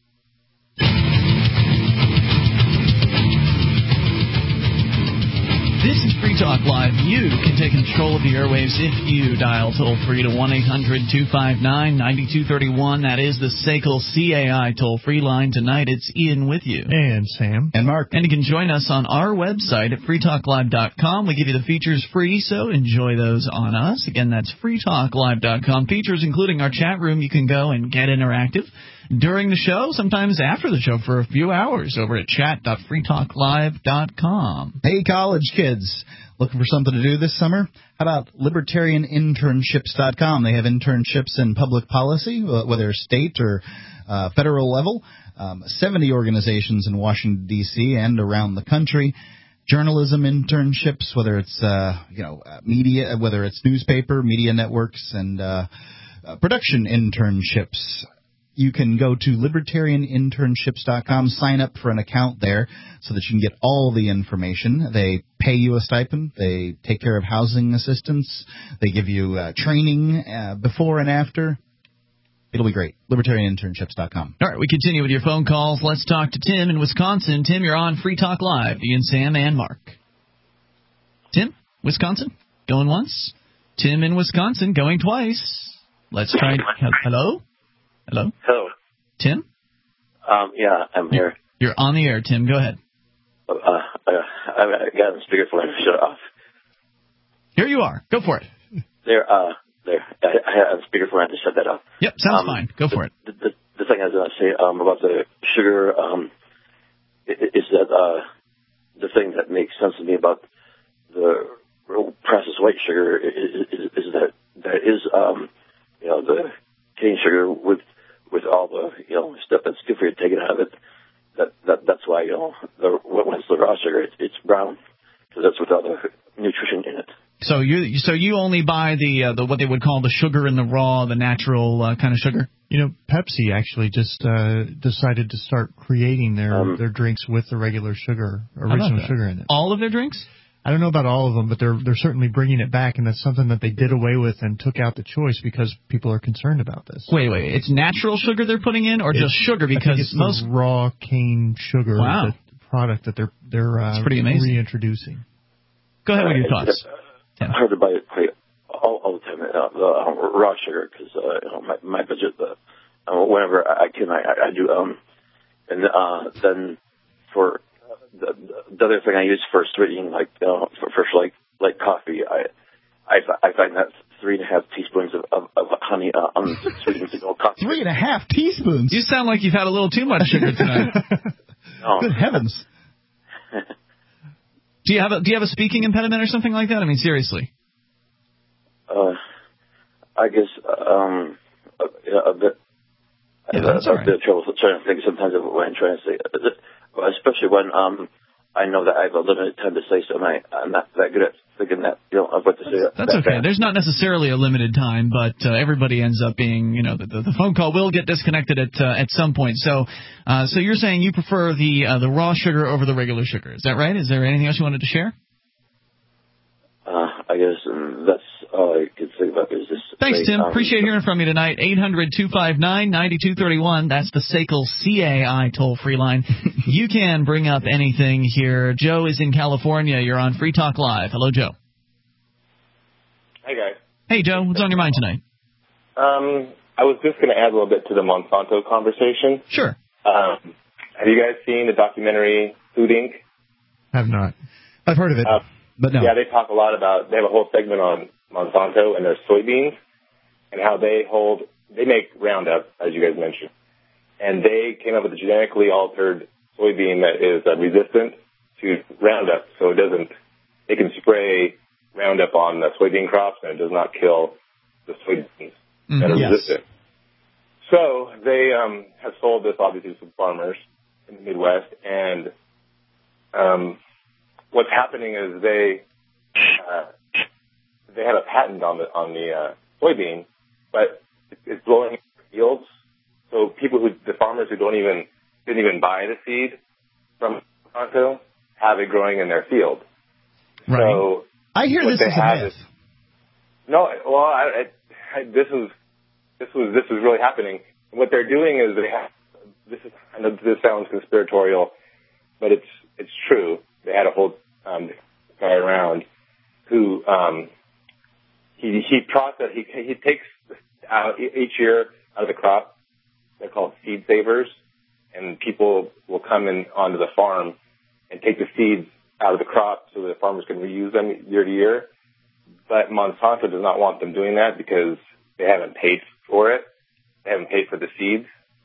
[SPEAKER 1] This is Free Talk Live. You can take control of the airwaves if you dial toll-free to one eight hundred, two five nine, nine two three one. That is the S A C L C A I toll-free line. Tonight, it's Ian with you.
[SPEAKER 2] And Sam.
[SPEAKER 3] And Mark.
[SPEAKER 1] And you can join us on our website at free talk live dot com. We give you the features free, so enjoy those on us. Again, that's free talk live dot com. Features including our chat room. You can go and get interactive during the show, sometimes after the show for a few hours over at chat dot free talk live dot com.
[SPEAKER 3] Hey, college kids, looking for something to do this summer? How about libertarian internships dot com? They have internships in public policy, whether state or uh, federal level. Um, seventy organizations in Washington, D C and around the country. Journalism internships, whether it's uh, you know media, whether it's newspaper, media networks, and uh, uh, production internships. You can go to libertarian internships dot com, sign up for an account there so that you can get all the information. They pay you a stipend. They take care of housing assistance. They give you uh, training uh, before and after. It'll be great. libertarian internships dot com.
[SPEAKER 1] All right, we continue with your phone calls. Let's talk to Tim in Wisconsin. Tim, you're on Free Talk Live. Ian, Sam, and Mark. Tim, Wisconsin, going once. Tim in Wisconsin, going twice. Let's try. Hello? Hello?
[SPEAKER 19] Hello.
[SPEAKER 1] Tim?
[SPEAKER 19] Um, yeah, I'm here.
[SPEAKER 1] You're on the air, Tim. Go ahead.
[SPEAKER 19] Uh, I, I got on speakerphone and shut it off.
[SPEAKER 1] Here you are. Go for it.
[SPEAKER 19] There, uh, there. I, I had on speakerphone and shut that off.
[SPEAKER 1] Yep, sounds
[SPEAKER 19] um,
[SPEAKER 1] fine. Go
[SPEAKER 19] the,
[SPEAKER 1] for it.
[SPEAKER 19] The, the, the thing I was going to say um, about the sugar um, is that uh, the thing that makes sense to me about the processed white sugar is, is, is that that is, um, you know, the cane sugar with with all the, you know, stuff that's good for you taken out of it. That that that's why, you know, the, when it's the raw sugar, it, it's brown because that's with all the nutrition in it.
[SPEAKER 1] So you so you only buy the uh, the what they would call the sugar in the raw, the natural uh, kind of sugar.
[SPEAKER 2] You know, Pepsi actually just uh, decided to start creating their, um, their drinks with the regular sugar, original sugar in it.
[SPEAKER 1] All of their drinks?
[SPEAKER 2] I don't know about all of them, but they're they're certainly bringing it back, and that's something that they did away with and took out the choice because people are concerned about this.
[SPEAKER 1] Wait, wait, it's natural sugar they're putting in, or
[SPEAKER 2] it's,
[SPEAKER 1] just sugar? Because
[SPEAKER 2] I think it's
[SPEAKER 1] most
[SPEAKER 2] the raw cane sugar
[SPEAKER 1] wow.
[SPEAKER 2] the product that they're they're uh,
[SPEAKER 1] pretty amazing.
[SPEAKER 2] reintroducing.
[SPEAKER 1] Go ahead with your thoughts.
[SPEAKER 19] I heard to buy it quite all, all the time, uh, the uh, raw sugar, because uh, you know, my, my budget, uh, uh, whenever I can, I, I do. Um, and uh, then for the, the other thing I use for sweetening, like uh, for, for like like coffee, I I, I find that three and a half teaspoons of, of, of honey uh, unsweetened single coffee.
[SPEAKER 3] Three and a half teaspoons.
[SPEAKER 1] You sound like you've had a little too much sugar tonight.
[SPEAKER 19] No.
[SPEAKER 3] Good heavens.
[SPEAKER 1] Do you have a Do you have a speaking impediment or something like that? I mean, seriously.
[SPEAKER 19] Uh, I guess um, a, a bit.
[SPEAKER 1] Yeah,
[SPEAKER 19] I
[SPEAKER 1] that's
[SPEAKER 19] have
[SPEAKER 1] all
[SPEAKER 19] a bit of trouble trying to think sometimes of what I'm trying to say, especially when um, I know that I have a limited time to say something. I, I'm not that good at thinking that, you know, of what to say.
[SPEAKER 1] That's okay. There's not necessarily a limited time, but uh, everybody ends up being, you know, the, the, the phone call will get disconnected at uh, at some point. So, uh, so you're saying you prefer the uh, the raw sugar over the regular sugar? Is that right? Is there anything else you wanted to share?
[SPEAKER 19] Uh, I guess um, that's all I could think about. Is this?
[SPEAKER 1] Thanks,
[SPEAKER 19] say,
[SPEAKER 1] Tim.
[SPEAKER 19] Um,
[SPEAKER 1] Appreciate hearing from you tonight. eight hundred two five nine nine two three one. That's the S A C L C A I toll-free line. You can bring up anything here. Joe is in California. You're on Free Talk Live. Hello, Joe.
[SPEAKER 20] Hey, guys.
[SPEAKER 1] Hey, Joe. What's on your mind tonight?
[SPEAKER 20] Um, I was just going to add a little bit to the Monsanto conversation.
[SPEAKER 1] Sure.
[SPEAKER 20] Um, have you guys seen the documentary Food Incorporated?
[SPEAKER 2] Have not.
[SPEAKER 3] I've heard of it,
[SPEAKER 20] uh,
[SPEAKER 3] but no.
[SPEAKER 20] Yeah, they talk a lot about, they have a whole segment on Monsanto and their soybeans and how they hold, they make Roundup, as you guys mentioned. And they came up with a genetically altered soybean that is uh, resistant to Roundup. So it doesn't, it can spray Roundup on the soybean crops and it does not kill the soybeans mm-hmm. that are yes. resistant. So they um, have sold this obviously to some farmers in the Midwest, and um, what's happening is they uh, they have a patent on the on the uh, soybean, but it's blowing yields. So people who the farmers who don't even didn't even buy the seed from Monsanto have it growing in their field.
[SPEAKER 3] Right.
[SPEAKER 20] So
[SPEAKER 3] I hear this is a myth.
[SPEAKER 20] Is, no, well, I, I, I, this is this was this is really happening. And what they're doing is they have this is I know this sounds conspiratorial, but it's it's true. They had a whole um, guy around who um, he he process he he takes out each year out of the crop. They're called seed savers, and people will come in onto the farm and take the seeds out of the crop so the farmers can reuse them year to year. But Monsanto does not want them doing that because they haven't paid for it. They haven't paid for the seeds.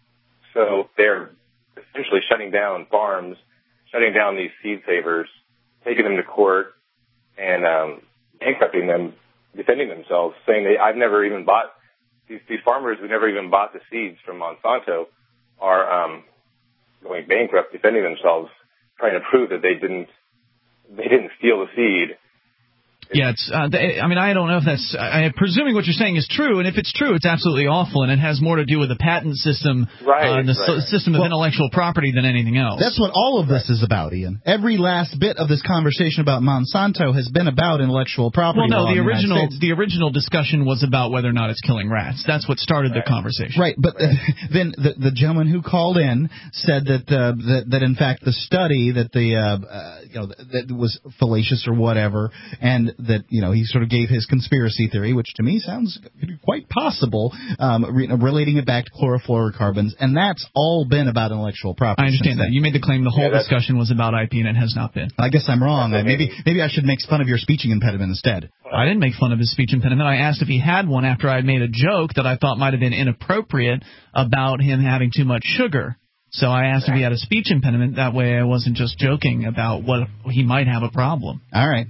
[SPEAKER 20] So they're essentially shutting down farms, shutting down these seed savers, taking them to court, and um, bankrupting them, defending themselves, saying they, I've never even bought, these, these farmers who never even bought the seeds from Monsanto are um, going bankrupt, defending themselves, trying to prove that they didn't they didn't steal the seed.
[SPEAKER 1] Yeah, it's. Uh, they, I mean, I don't know if that's. I, I'm presuming what you're saying is true, and if it's true, it's absolutely awful, and it has more to do with the patent system,
[SPEAKER 20] right,
[SPEAKER 1] uh, and the
[SPEAKER 20] right.
[SPEAKER 1] s- system of well, intellectual property than anything else.
[SPEAKER 3] That's what all of this is about, Ian. Every last bit of this conversation about Monsanto has been about intellectual property.
[SPEAKER 1] Well, no,
[SPEAKER 3] law
[SPEAKER 1] the
[SPEAKER 3] in
[SPEAKER 1] original
[SPEAKER 3] the,
[SPEAKER 1] the original discussion was about whether or not it's killing rats. That's what started
[SPEAKER 20] right.
[SPEAKER 1] the conversation.
[SPEAKER 3] Right, but right. Uh, then the, the gentleman who called in said that uh, that that in fact the study that the uh, uh, you know that was fallacious or whatever, and that you know he sort of gave his conspiracy theory, which to me sounds quite possible, um, re- relating it back to chlorofluorocarbons, and that's all been about intellectual property.
[SPEAKER 1] I understand that. You made the claim the whole yeah, discussion was about I P, and it has not been.
[SPEAKER 3] I guess I'm wrong. I, maybe maybe I should make fun of your speaking impediment instead.
[SPEAKER 1] I didn't make fun of his speech impediment. I asked if he had one after I made a joke that I thought might have been inappropriate about him having too much sugar. So I asked if he had a speech impediment. That way I wasn't just joking about what he might have a problem.
[SPEAKER 3] All right.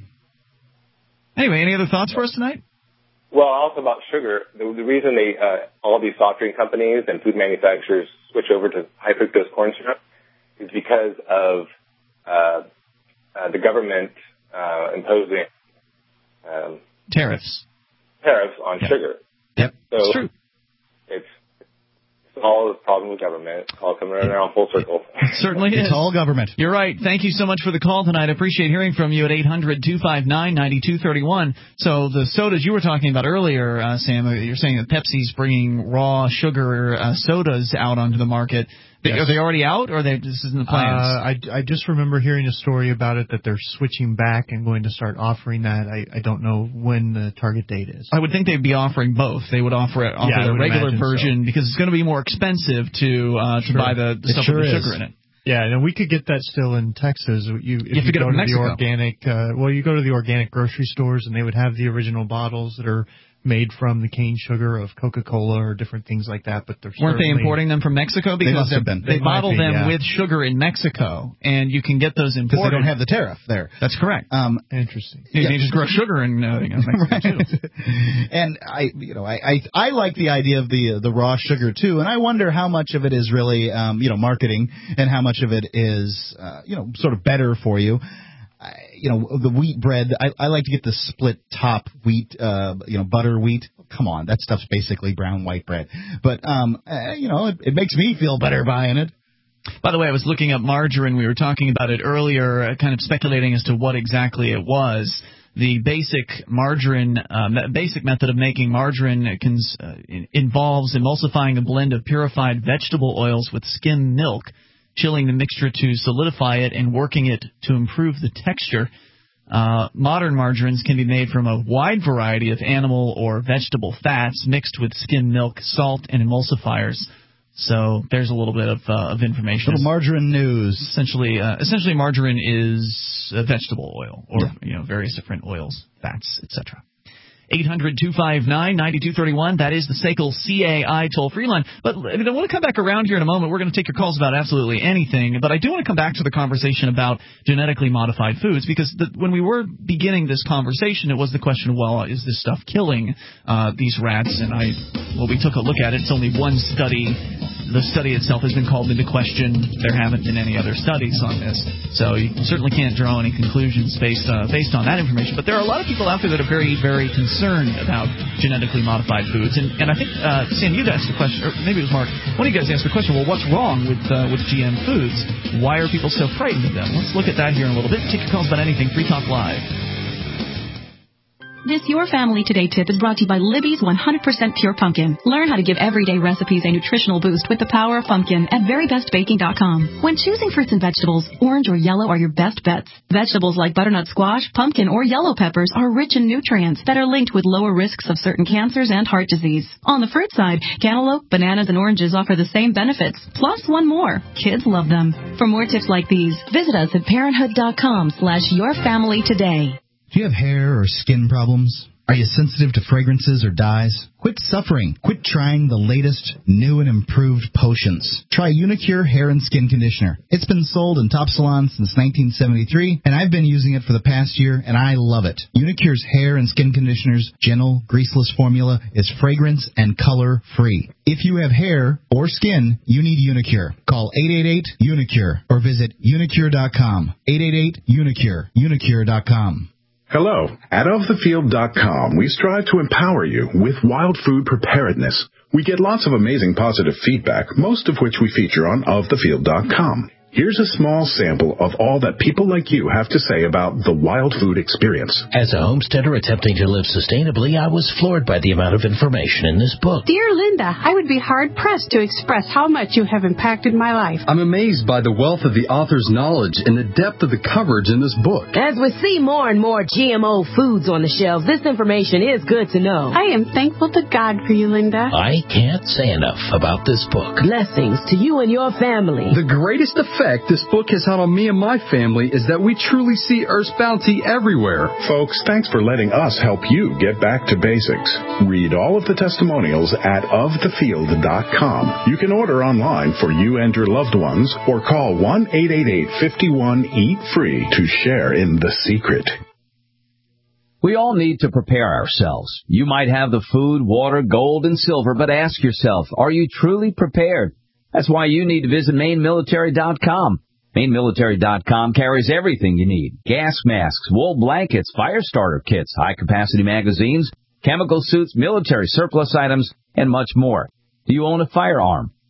[SPEAKER 1] Anyway, any other thoughts for us tonight?
[SPEAKER 20] Well, also about sugar. The, the reason they, uh, all these soft drink companies and food manufacturers switch over to high fructose corn syrup is because of uh, uh, the government uh, imposing um,
[SPEAKER 1] tariffs
[SPEAKER 20] tariffs on
[SPEAKER 1] yep.
[SPEAKER 20] sugar.
[SPEAKER 1] Yep,
[SPEAKER 20] so
[SPEAKER 1] it's true.
[SPEAKER 20] It's It's all the problem with government. It's all coming around full circle.
[SPEAKER 1] It certainly is.
[SPEAKER 3] It's all government.
[SPEAKER 1] You're right. Thank you so much for the call tonight. I appreciate hearing from you at eight hundred two five nine nine two three one. So the sodas you were talking about earlier, uh, Sam, you're saying that Pepsi's bringing raw sugar uh, sodas out onto the market. Yes. Are they already out, or are they, this is in the plans?
[SPEAKER 2] Uh, I, I just remember hearing a story about it, that they're switching back and going to start offering that. I, I don't know when the target date is.
[SPEAKER 1] I would think they'd be offering both. They would offer it, offer
[SPEAKER 2] yeah,
[SPEAKER 1] the regular version
[SPEAKER 2] so.
[SPEAKER 1] because it's going to be more expensive to uh, to
[SPEAKER 2] sure.
[SPEAKER 1] buy the, the stuff
[SPEAKER 3] sure
[SPEAKER 1] with the
[SPEAKER 3] is.
[SPEAKER 1] sugar in it.
[SPEAKER 2] Yeah, and we could get that still in Texas. You, if
[SPEAKER 1] you, have to
[SPEAKER 2] you
[SPEAKER 1] get
[SPEAKER 2] go
[SPEAKER 1] it from
[SPEAKER 2] to
[SPEAKER 1] Mexico.
[SPEAKER 2] the organic, uh, well, you go to the organic grocery stores, and they would have the original bottles that are made from the cane sugar of Coca-Cola or different things like that. But they're
[SPEAKER 1] weren't they importing them from Mexico? Because
[SPEAKER 3] they must have been.
[SPEAKER 1] They, they bottle
[SPEAKER 3] be,
[SPEAKER 1] them
[SPEAKER 3] yeah.
[SPEAKER 1] with sugar in Mexico, and you can get those imported
[SPEAKER 3] because they don't have the tariff there.
[SPEAKER 1] That's correct.
[SPEAKER 3] Um,
[SPEAKER 2] Interesting.
[SPEAKER 1] You
[SPEAKER 3] yeah.
[SPEAKER 1] can just grow sugar in uh, you know, Mexico
[SPEAKER 3] right.
[SPEAKER 1] too.
[SPEAKER 3] And I, you know, I, I, I like the idea of the the raw sugar too, and I wonder how much of it is really, um, you know, marketing, and how much of it is, uh, you know, sort of better for you. I, you know, the wheat bread, I, I like to get the split top wheat, uh, you know, butter wheat. Come on, that stuff's basically brown white bread. But, um, uh, you know, it, it makes me feel better buying it.
[SPEAKER 1] By the way, I was looking up margarine. We were talking about it earlier, uh, kind of speculating as to what exactly it was. The basic margarine, uh, me- basic method of making margarine cons- uh, in- involves emulsifying a blend of purified vegetable oils with skim milk, chilling the mixture to solidify it, and working it to improve the texture. Uh, modern margarines can be made from a wide variety of animal or vegetable fats mixed with skim milk, salt, and emulsifiers. So there's a little bit of, uh, of information.
[SPEAKER 3] Little margarine news.
[SPEAKER 1] Essentially, uh, essentially, margarine is a vegetable oil, or yeah. you know, various different oils, fats, et cetera. eight hundred two five nine nine two three one. That is the S A C L C A I toll-free line. But I want to come back around here in a moment. We're going to take your calls about absolutely anything. But I do want to come back to the conversation about genetically modified foods, because the, when we were beginning this conversation, it was the question of, well, is this stuff killing uh, these rats? And I, well, we took a look at it. It's only one study. The study itself has been called into question. There haven't been any other studies on this. So you certainly can't draw any conclusions based, uh, based on that information. But there are a lot of people out there that are very, very concerned about genetically modified foods. And, and I think, uh, Sam, you'd asked the question, or maybe it was Mark, one of you guys asked the question, well, what's wrong with uh, with G M foods? Why are people so frightened of them? Let's look at that here in a little bit. Take your calls about anything. Free Talk Live.
[SPEAKER 21] This Your Family Today tip is brought to you by Libby's one hundred percent Pure Pumpkin. Learn how to give everyday recipes a nutritional boost with the power of pumpkin at very best baking dot com. When choosing fruits and vegetables, orange or yellow are your best bets. Vegetables like butternut squash, pumpkin, or yellow peppers are rich in nutrients that are linked with lower risks of certain cancers and heart disease. On the fruit side, cantaloupe, bananas, and oranges offer the same benefits, plus one more. Kids love them. For more tips like these, visit us at parenthood dot com slash your family today.
[SPEAKER 3] Do you have hair or skin problems? Are you sensitive to fragrances or dyes? Quit suffering. Quit trying the latest, new, and improved potions. Try Unicure Hair and Skin Conditioner. It's been sold in top salons since nineteen seventy-three, and I've been using it for the past year, and I love it. Unicure's Hair and Skin Conditioner's gentle, greaseless formula is fragrance and color-free. If you have hair or skin, you need Unicure. Call eight eight eight, Unicure or visit unicure dot com. eight eight eight, Unicure. unicure dot com.
[SPEAKER 22] Hello. At of the field dot com, we strive to empower you with wild food preparedness. We get lots of amazing positive feedback, most of which we feature on of the field dot com. Here's a small sample of all that people like you have to say about the wild food experience.
[SPEAKER 23] As a homesteader attempting to live sustainably, I was floored by the amount of information in this book.
[SPEAKER 24] Dear Linda, I would be hard-pressed to express how much you have impacted my life.
[SPEAKER 25] I'm amazed by the wealth of the author's knowledge and the depth of the coverage in this book.
[SPEAKER 26] As we see more and more G M O foods on the shelves, this information is good to know.
[SPEAKER 24] I am thankful to God for you, Linda.
[SPEAKER 23] I can't say enough about this book.
[SPEAKER 26] Blessings to you and your family.
[SPEAKER 25] The greatest effect this book has had on me and my family is that we truly see Earth's bounty everywhere.
[SPEAKER 22] Folks, thanks for letting us help you get back to basics. Read all of the testimonials at of the field dot com. You can order online for you and your loved ones, or call one eight eight eight, five one, eat free to share in the secret.
[SPEAKER 27] We all need to prepare ourselves. You might have the food, water, gold, and silver, but ask yourself, are you truly prepared? That's why you need to visit Maine Military dot com. Maine Military dot com carries everything you need. Gas masks, wool blankets, fire starter kits, high-capacity magazines, chemical suits, military surplus items, and much more. Do you own a firearm?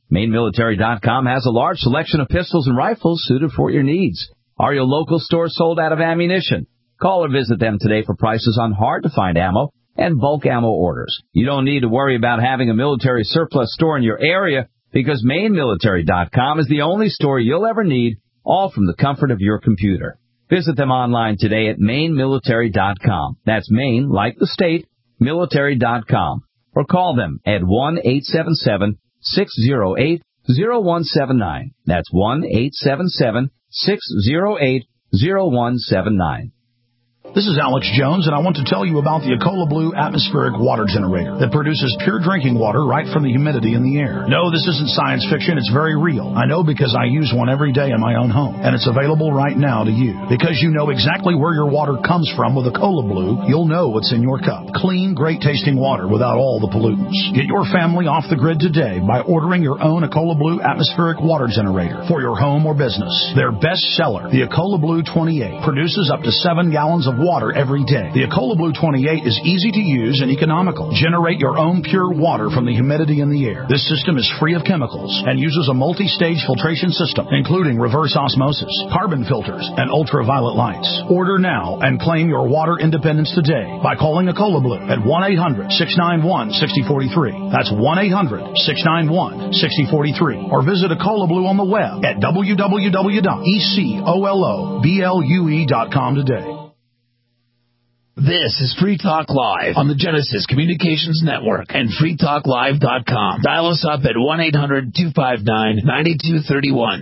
[SPEAKER 27] Maine Military dot com has a large selection of pistols and rifles suited for your needs. Are your local stores sold out of ammunition? Call or visit them today for prices on hard-to-find ammo and bulk ammo orders. You don't need to worry about having a military surplus store in your area because Maine Military dot com is the only store you'll ever need, all from the comfort of your computer. Visit them online today at Maine Military dot com. That's Maine, like the state, military dot com. Or call them at one eight seven seven, six zero eight, zero one seven nine. That's one eight seven seven, six zero eight, zero one seven nine.
[SPEAKER 4] This is Alex Jones, and I want to tell you about the Ecola Blue atmospheric water generator that produces pure drinking water right from the humidity in the air. No, this isn't science fiction. It's very real. I know because I use one every day in my own home, and it's available right now to you. Because you know exactly where your water comes from with Ecola Blue, you'll know what's in your cup. Clean, great-tasting water without all the pollutants. Get your family off the grid today by ordering your own Ecola Blue atmospheric water generator for your home or business. Their best seller, the Ecola Blue twenty-eight, produces up to seven gallons of water every day. The Ecola Blue twenty-eight is easy to use and economical. Generate your own pure water from the humidity in the air. This system is free of chemicals and uses a multi-stage filtration system, including reverse osmosis, carbon filters, and ultraviolet lights. Order now and claim your water independence today by calling Ecola Blue at one eight hundred, six nine one, six zero four three. That's one eight hundred, six nine one, six zero four three. Or visit Ecola Blue on the web at w w w dot ecola blue dot com today.
[SPEAKER 13] This is Free Talk Live on the Genesis Communications Network and free talk live dot com. Dial us up at one eight hundred, two five nine, nine two three one.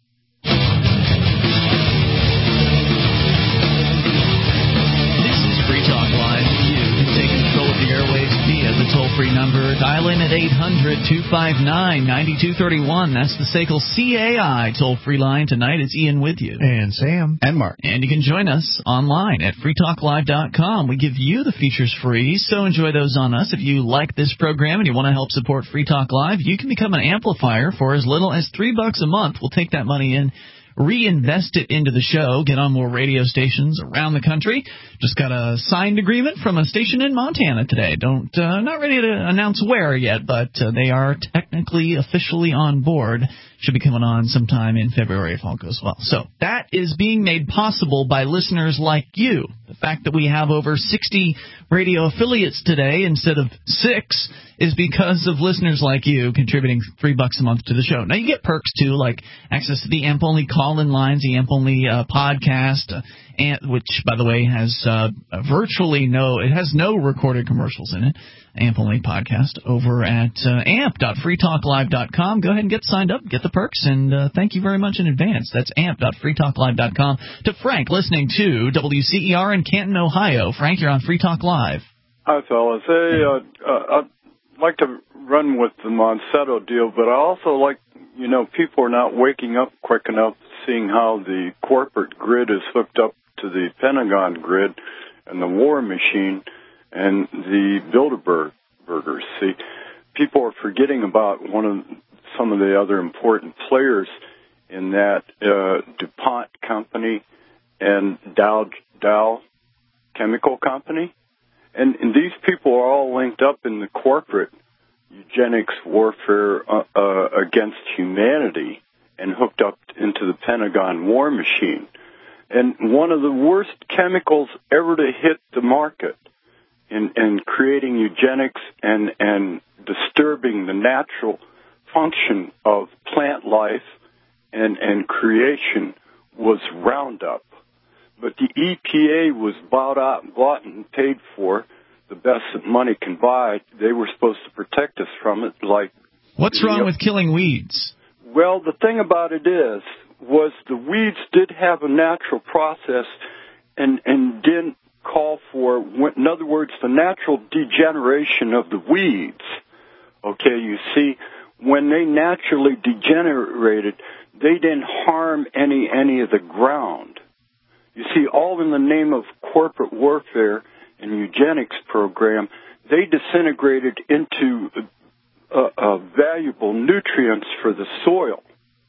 [SPEAKER 1] This is Free Talk Live. You can take control of the airwaves via the toll-free number. Dial in at eight hundred, two five nine, nine two three one. That's the S A C L C A I toll-free line. Tonight it's Ian with you.
[SPEAKER 2] And Sam.
[SPEAKER 3] And Mark.
[SPEAKER 1] And you can join us online at free talk live dot com. We give you the features free, so enjoy those on us. If you like this program and you want to help support Free Talk Live, you can become an amplifier for as little as three bucks a month. We'll take that money in, reinvest it into the show, get on more radio stations around the country. Just got a signed agreement from a station in Montana today. Don't uh, not ready to announce where yet, but uh, they are technically officially on board. Should be coming on sometime in February if all goes well. So that is being made possible by listeners like you. The fact that we have over sixty radio affiliates today instead of six is because of listeners like you contributing three bucks a month to the show. Now you get perks too, like access to the A M P-only call-in lines, the A M P-only uh, podcast, uh, and, which by the way has uh, virtually no, it has no recorded commercials in it. A M P-only podcast over at uh, amp dot free talk live dot com. Go ahead and get signed up, get the perks, and uh, thank you very much in advance. That's amp dot free talk live dot com. To Frank, listening to W C E R in Canton, Ohio. Frank, you're on Free Talk Live.
[SPEAKER 5] Hi, fellas. Hey, uh, uh, I'd like to run with the Monsanto deal, but I also like, you know, people are not waking up quick enough seeing how the corporate grid is hooked up to the Pentagon grid and the war machine and the Bilderberg burgers. See, people are forgetting about one of some of the other important players in that uh, DuPont company and Dow, Dow Chemical Company. And, and these people are all linked up in the corporate eugenics warfare uh, uh, against humanity and hooked up into the Pentagon war machine. And one of the worst chemicals ever to hit the market in, in creating eugenics and, and disturbing the natural function of plant life and, and creation was Roundup. But the E P A was bought out, bought and paid for, the best that money can buy. They were supposed to protect us from it. Like,
[SPEAKER 1] what's wrong with killing weeds?
[SPEAKER 5] Well, the thing about it is, was the weeds did have a natural process and, and didn't call for, in other words, the natural degeneration of the weeds. Okay, you see, when they naturally degenerated, they didn't harm any, any of the ground. You see, all in the name of corporate warfare and eugenics program, they disintegrated into uh, uh, valuable nutrients for the soil.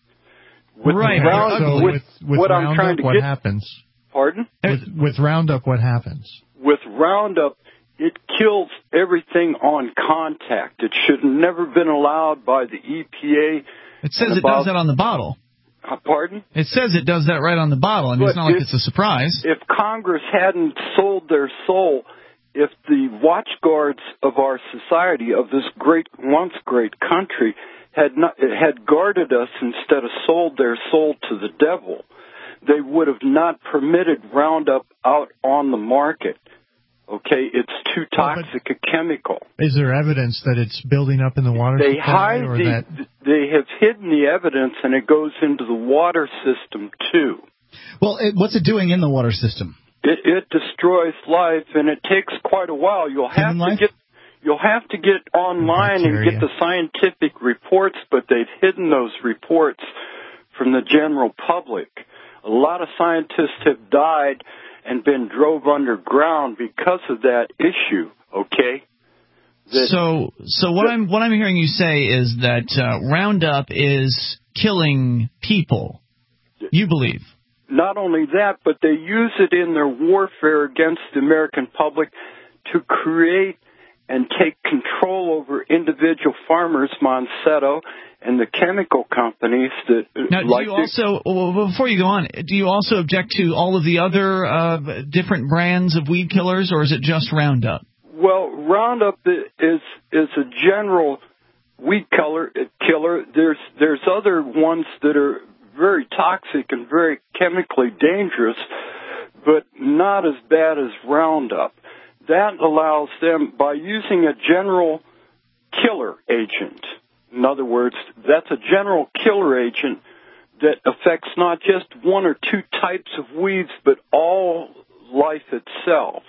[SPEAKER 2] With right. Round, so with, with, with
[SPEAKER 5] what
[SPEAKER 2] Roundup,
[SPEAKER 5] I'm trying to
[SPEAKER 2] what
[SPEAKER 5] get,
[SPEAKER 2] happens?
[SPEAKER 5] Pardon?
[SPEAKER 2] With, with Roundup, what happens?
[SPEAKER 5] With Roundup, It kills everything on contact. It should have never been allowed by the E P A.
[SPEAKER 1] It says it does that on the bottle.
[SPEAKER 5] Uh, pardon?
[SPEAKER 1] It says it does that right on the bottle. I mean, it's not like it's a surprise.
[SPEAKER 5] If Congress hadn't sold their soul, if the watchguards of our society, of this great, once great country, had not had guarded us instead of sold their soul to the devil, they would have not permitted Roundup out on the market. Okay, it's too toxic a chemical.
[SPEAKER 2] Is there evidence that it's building up in the water
[SPEAKER 5] They
[SPEAKER 2] supply?
[SPEAKER 5] hide
[SPEAKER 2] or
[SPEAKER 5] the,
[SPEAKER 2] that...
[SPEAKER 5] they have hidden the evidence, and it goes into the water system too.
[SPEAKER 3] Well, it, what's it doing in the water system?
[SPEAKER 5] It, it destroys life, and it takes quite a while. You'll have to get you'll have to get online and get the scientific reports, but they've hidden those reports from the general public. A lot of scientists have died and been drove underground because of that issue, okay? That,
[SPEAKER 1] so so what that, I'm what I'm hearing you say is that uh, Roundup is killing people. You believe?
[SPEAKER 5] Not only that, but they use it in their warfare against the American public to create and take control over individual farmers, Monsanto, and the chemical companies that...
[SPEAKER 1] Now, do
[SPEAKER 5] like
[SPEAKER 1] you also, well, before you go on, do you also object to all of the other uh, different brands of weed killers, or is it just Roundup?
[SPEAKER 5] Well, Roundup is is a general weed killer. killer. There's there's other ones that are very toxic and very chemically dangerous, but not as bad as Roundup. That allows them, by using a general killer agent, in other words, that's a general killer agent that affects not just one or two types of weeds, but all life itself.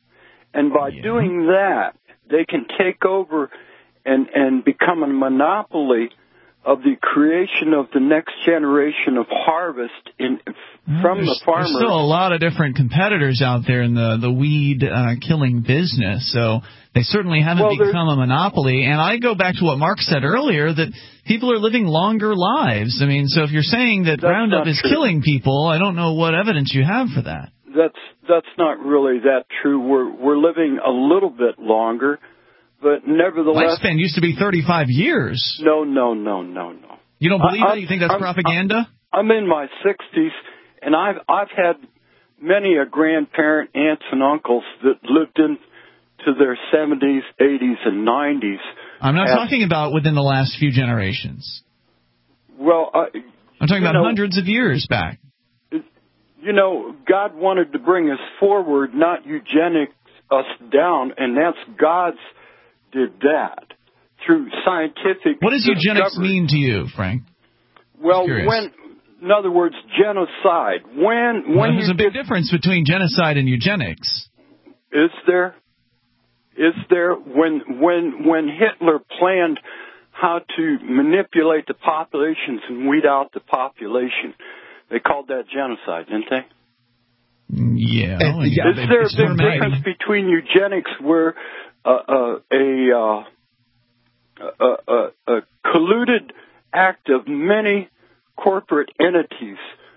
[SPEAKER 5] And by yeah. doing that, they can take over and, and become a monopoly of the creation of the next generation of harvest in from
[SPEAKER 1] there's,
[SPEAKER 5] the farmers.
[SPEAKER 1] There's still a lot of different competitors out there in the, the weed uh, killing business, so they certainly haven't
[SPEAKER 5] well,
[SPEAKER 1] become a monopoly. And I go back to what Mark said earlier, that people are living longer lives. I mean, so if you're saying that Roundup is
[SPEAKER 5] true.
[SPEAKER 1] killing people, I don't know what evidence you have for that.
[SPEAKER 5] That's that's not really that true. We're we're living a little bit longer. But nevertheless,
[SPEAKER 1] lifespan used to be thirty-five years.
[SPEAKER 5] No, no, no, no, no.
[SPEAKER 1] You don't believe
[SPEAKER 5] I,
[SPEAKER 1] that? You think that's
[SPEAKER 5] I'm,
[SPEAKER 1] propaganda?
[SPEAKER 5] I'm in my sixties, and I've I've had many a grandparent, aunts, and uncles that lived into their seventies, eighties, and nineties.
[SPEAKER 1] I'm not
[SPEAKER 5] and,
[SPEAKER 1] talking about within the last few generations.
[SPEAKER 5] Well, uh,
[SPEAKER 1] I'm talking about
[SPEAKER 5] know,
[SPEAKER 1] hundreds of years back.
[SPEAKER 5] You know, God wanted to bring us forward, not eugenics us down, and that's God's. Did that through scientific.
[SPEAKER 1] What does eugenics mean to you, Frank?
[SPEAKER 5] Well, when, in other words, genocide. When when
[SPEAKER 1] well, there's
[SPEAKER 5] you
[SPEAKER 1] a big
[SPEAKER 5] did,
[SPEAKER 1] difference between genocide and eugenics.
[SPEAKER 5] Is there? Is there? When when when Hitler planned how to manipulate the populations and weed out the population, they called that genocide, didn't they?
[SPEAKER 1] Yeah.
[SPEAKER 5] And,
[SPEAKER 1] yeah
[SPEAKER 5] is there a big difference between eugenics, where Uh, uh, a, uh, a, a, a colluded act of many corporate entities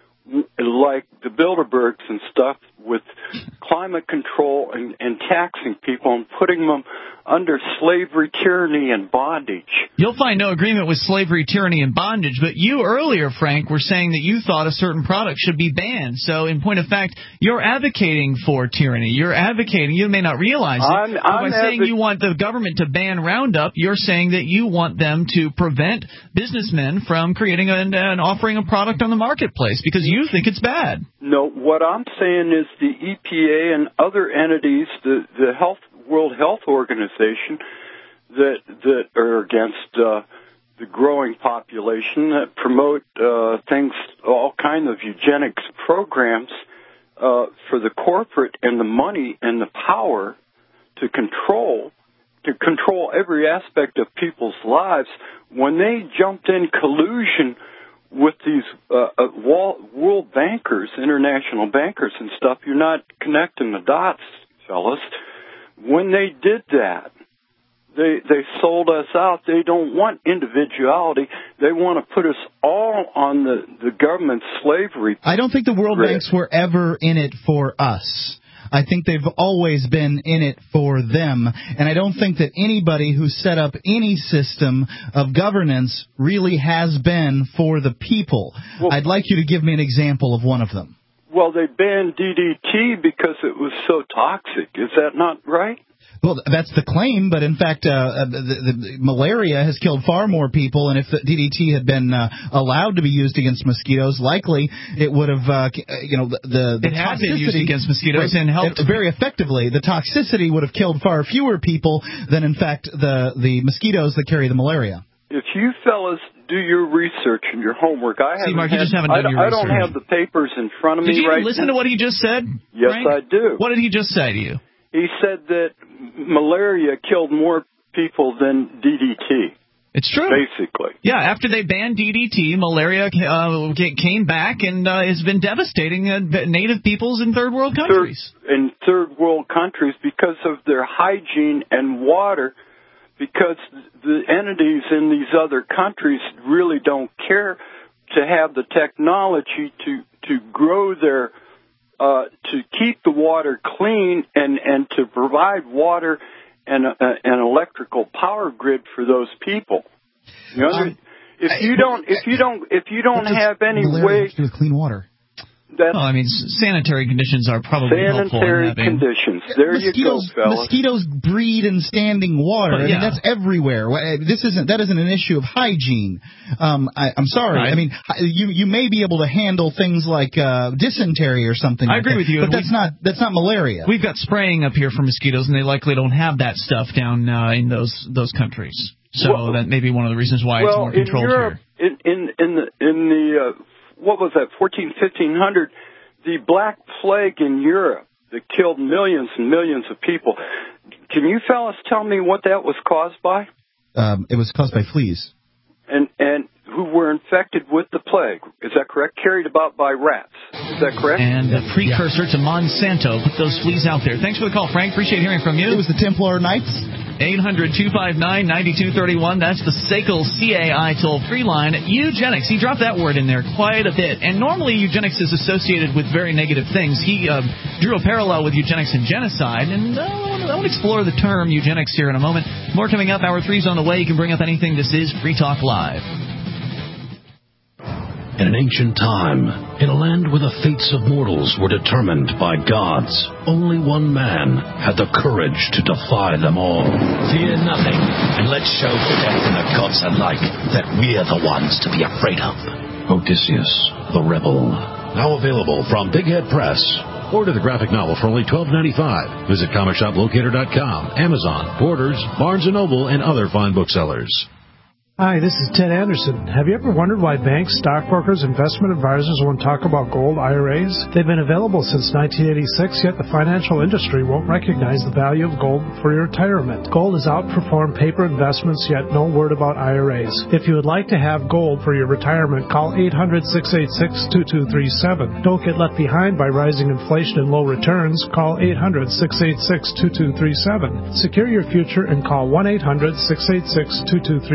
[SPEAKER 5] like the Bilderbergs and stuff with climate control and, and taxing people and putting them under slavery, tyranny, and bondage.
[SPEAKER 1] You'll find no agreement with slavery, tyranny, and bondage, but you earlier, Frank, were saying that you thought a certain product should be banned. So, in point of fact, you're advocating for tyranny. You're advocating, you may not realize it,
[SPEAKER 5] I'm,
[SPEAKER 1] but
[SPEAKER 5] I'm
[SPEAKER 1] by saying
[SPEAKER 5] advo-
[SPEAKER 1] you want the government to ban Roundup, you're saying that you want them to prevent businessmen from creating and, and offering a product on the marketplace because you think it's bad.
[SPEAKER 5] No, what I'm saying is the E P A and other entities, the, the Health World Health Organization, that that are against uh, the growing population, that promote uh, things, all kinds of eugenics programs uh, for the corporate and the money and the power to control to control every aspect of people's lives. When they jumped in collusion with these uh, uh, world bankers, international bankers and stuff, you're not connecting the dots, fellas. When they did that, they they sold us out. They don't want individuality. They want to put us all on the, the government slavery.
[SPEAKER 3] I don't think the world
[SPEAKER 5] grid.
[SPEAKER 3] banks were ever in it for us. I think they've always been in it for them, and I don't think that anybody who set up any system of governance really has been for the people. Well, I'd like you to give me an example of one of them.
[SPEAKER 5] Well, they banned D D T because it was so toxic. Is that not right?
[SPEAKER 3] Well, that's the claim, but in fact, uh, the, the malaria has killed far more people, and if the D D T had been uh, allowed to be used against mosquitoes, likely it would have, uh, you know, the, the
[SPEAKER 1] it has
[SPEAKER 3] toxicity
[SPEAKER 1] been used against mosquitoes
[SPEAKER 3] right,
[SPEAKER 1] and helped
[SPEAKER 3] very effectively. The toxicity would have killed far fewer people than, in fact, the the mosquitoes that carry the malaria.
[SPEAKER 5] If you fellas do your research and your homework, I haven't.
[SPEAKER 1] See, Mark,
[SPEAKER 5] had,
[SPEAKER 1] you just haven't done
[SPEAKER 5] I,
[SPEAKER 1] your
[SPEAKER 5] I don't
[SPEAKER 1] research.
[SPEAKER 5] have the papers in front of
[SPEAKER 1] Did
[SPEAKER 5] me
[SPEAKER 1] you
[SPEAKER 5] right
[SPEAKER 1] listen
[SPEAKER 5] now.
[SPEAKER 1] to what he just said?
[SPEAKER 5] Yes,
[SPEAKER 1] Frank?
[SPEAKER 5] I do.
[SPEAKER 1] What did he just say to you?
[SPEAKER 5] He said that malaria killed more people than D D T.
[SPEAKER 1] It's true.
[SPEAKER 5] Basically.
[SPEAKER 1] Yeah, after they banned D D T, malaria uh, came back and uh, has been devastating uh, native peoples in third world countries.
[SPEAKER 5] Third, in third world countries because of their hygiene and water, because the entities in these other countries really don't care to have the technology to, to grow their Uh, to keep the water clean and, and to provide water and a, an electrical power grid for those people. You know, um, if you don't, if you don't, if you don't have any way
[SPEAKER 3] to do with clean water.
[SPEAKER 5] That's
[SPEAKER 1] well, I mean, sanitary conditions are probably helpful.
[SPEAKER 5] Sanitary
[SPEAKER 1] in having...
[SPEAKER 5] conditions. There
[SPEAKER 3] mosquitoes,
[SPEAKER 5] you go, fellas.
[SPEAKER 3] Mosquitoes breed in standing water.
[SPEAKER 1] Well, yeah.
[SPEAKER 3] I mean, that's everywhere. This isn't that isn't an issue of hygiene. Um, I, I'm sorry.
[SPEAKER 1] Right.
[SPEAKER 3] I mean, you you may be able to handle things like uh, dysentery or something.
[SPEAKER 1] I
[SPEAKER 3] like
[SPEAKER 1] agree
[SPEAKER 3] that,
[SPEAKER 1] with you.
[SPEAKER 3] but that's
[SPEAKER 1] we,
[SPEAKER 3] not that's not malaria.
[SPEAKER 1] We've got spraying up here for mosquitoes, and they likely don't have that stuff down uh, in those those countries. So well, that may be one of the reasons why
[SPEAKER 5] well,
[SPEAKER 1] it's more controlled
[SPEAKER 5] in Europe,
[SPEAKER 1] here.
[SPEAKER 5] In in in the in the uh, what was that fourteen fifteen hundred. The Black Plague in Europe that killed millions and millions of people. Can you fellas tell me what that was caused by?
[SPEAKER 3] Um, it was caused by fleas.
[SPEAKER 5] And and who were infected with the plague. Is that correct? Carried about by rats. Is that correct?
[SPEAKER 1] And a precursor to Monsanto. Put those fleas out there. Thanks for the call, Frank. Appreciate hearing from you.
[SPEAKER 3] It was the Templar Knights.
[SPEAKER 1] eight hundred two five nine nine two three one. That's the S A C L C A I toll-free line. Eugenics. He dropped that word in there quite a bit. And normally eugenics is associated with very negative things. He uh, drew a parallel with eugenics and genocide. And uh, I want to explore the term eugenics here in a moment. More coming up. Hour three's on the way. You can bring up anything. This is Free Talk Live.
[SPEAKER 6] In an ancient time, in a land where the fates of mortals were determined by gods, only one man had the courage to defy them all.
[SPEAKER 13] Fear nothing, and let's show death and the gods alike that we're the ones to be afraid of.
[SPEAKER 6] Odysseus, the Rebel. Now available from Big Head Press. Order the graphic novel for only twelve ninety-five. Visit comic shop locator dot com, Amazon, Borders, Barnes and Noble, and other fine booksellers.
[SPEAKER 7] Hi, this is Ted Anderson. Have you ever wondered why banks, stockbrokers, investment advisors won't talk about gold I R As? They've been available since nineteen eighty-six, yet the financial industry won't recognize the value of gold for your retirement. Gold has outperformed paper investments, yet no word about I R As. If you would like to have gold for your retirement, call eight hundred, six eight six, two two three seven. Don't get left behind by rising inflation and low returns. Call eight hundred, six eight six, two two three seven. Secure your future and call one eight hundred, six eight six, two two three seven.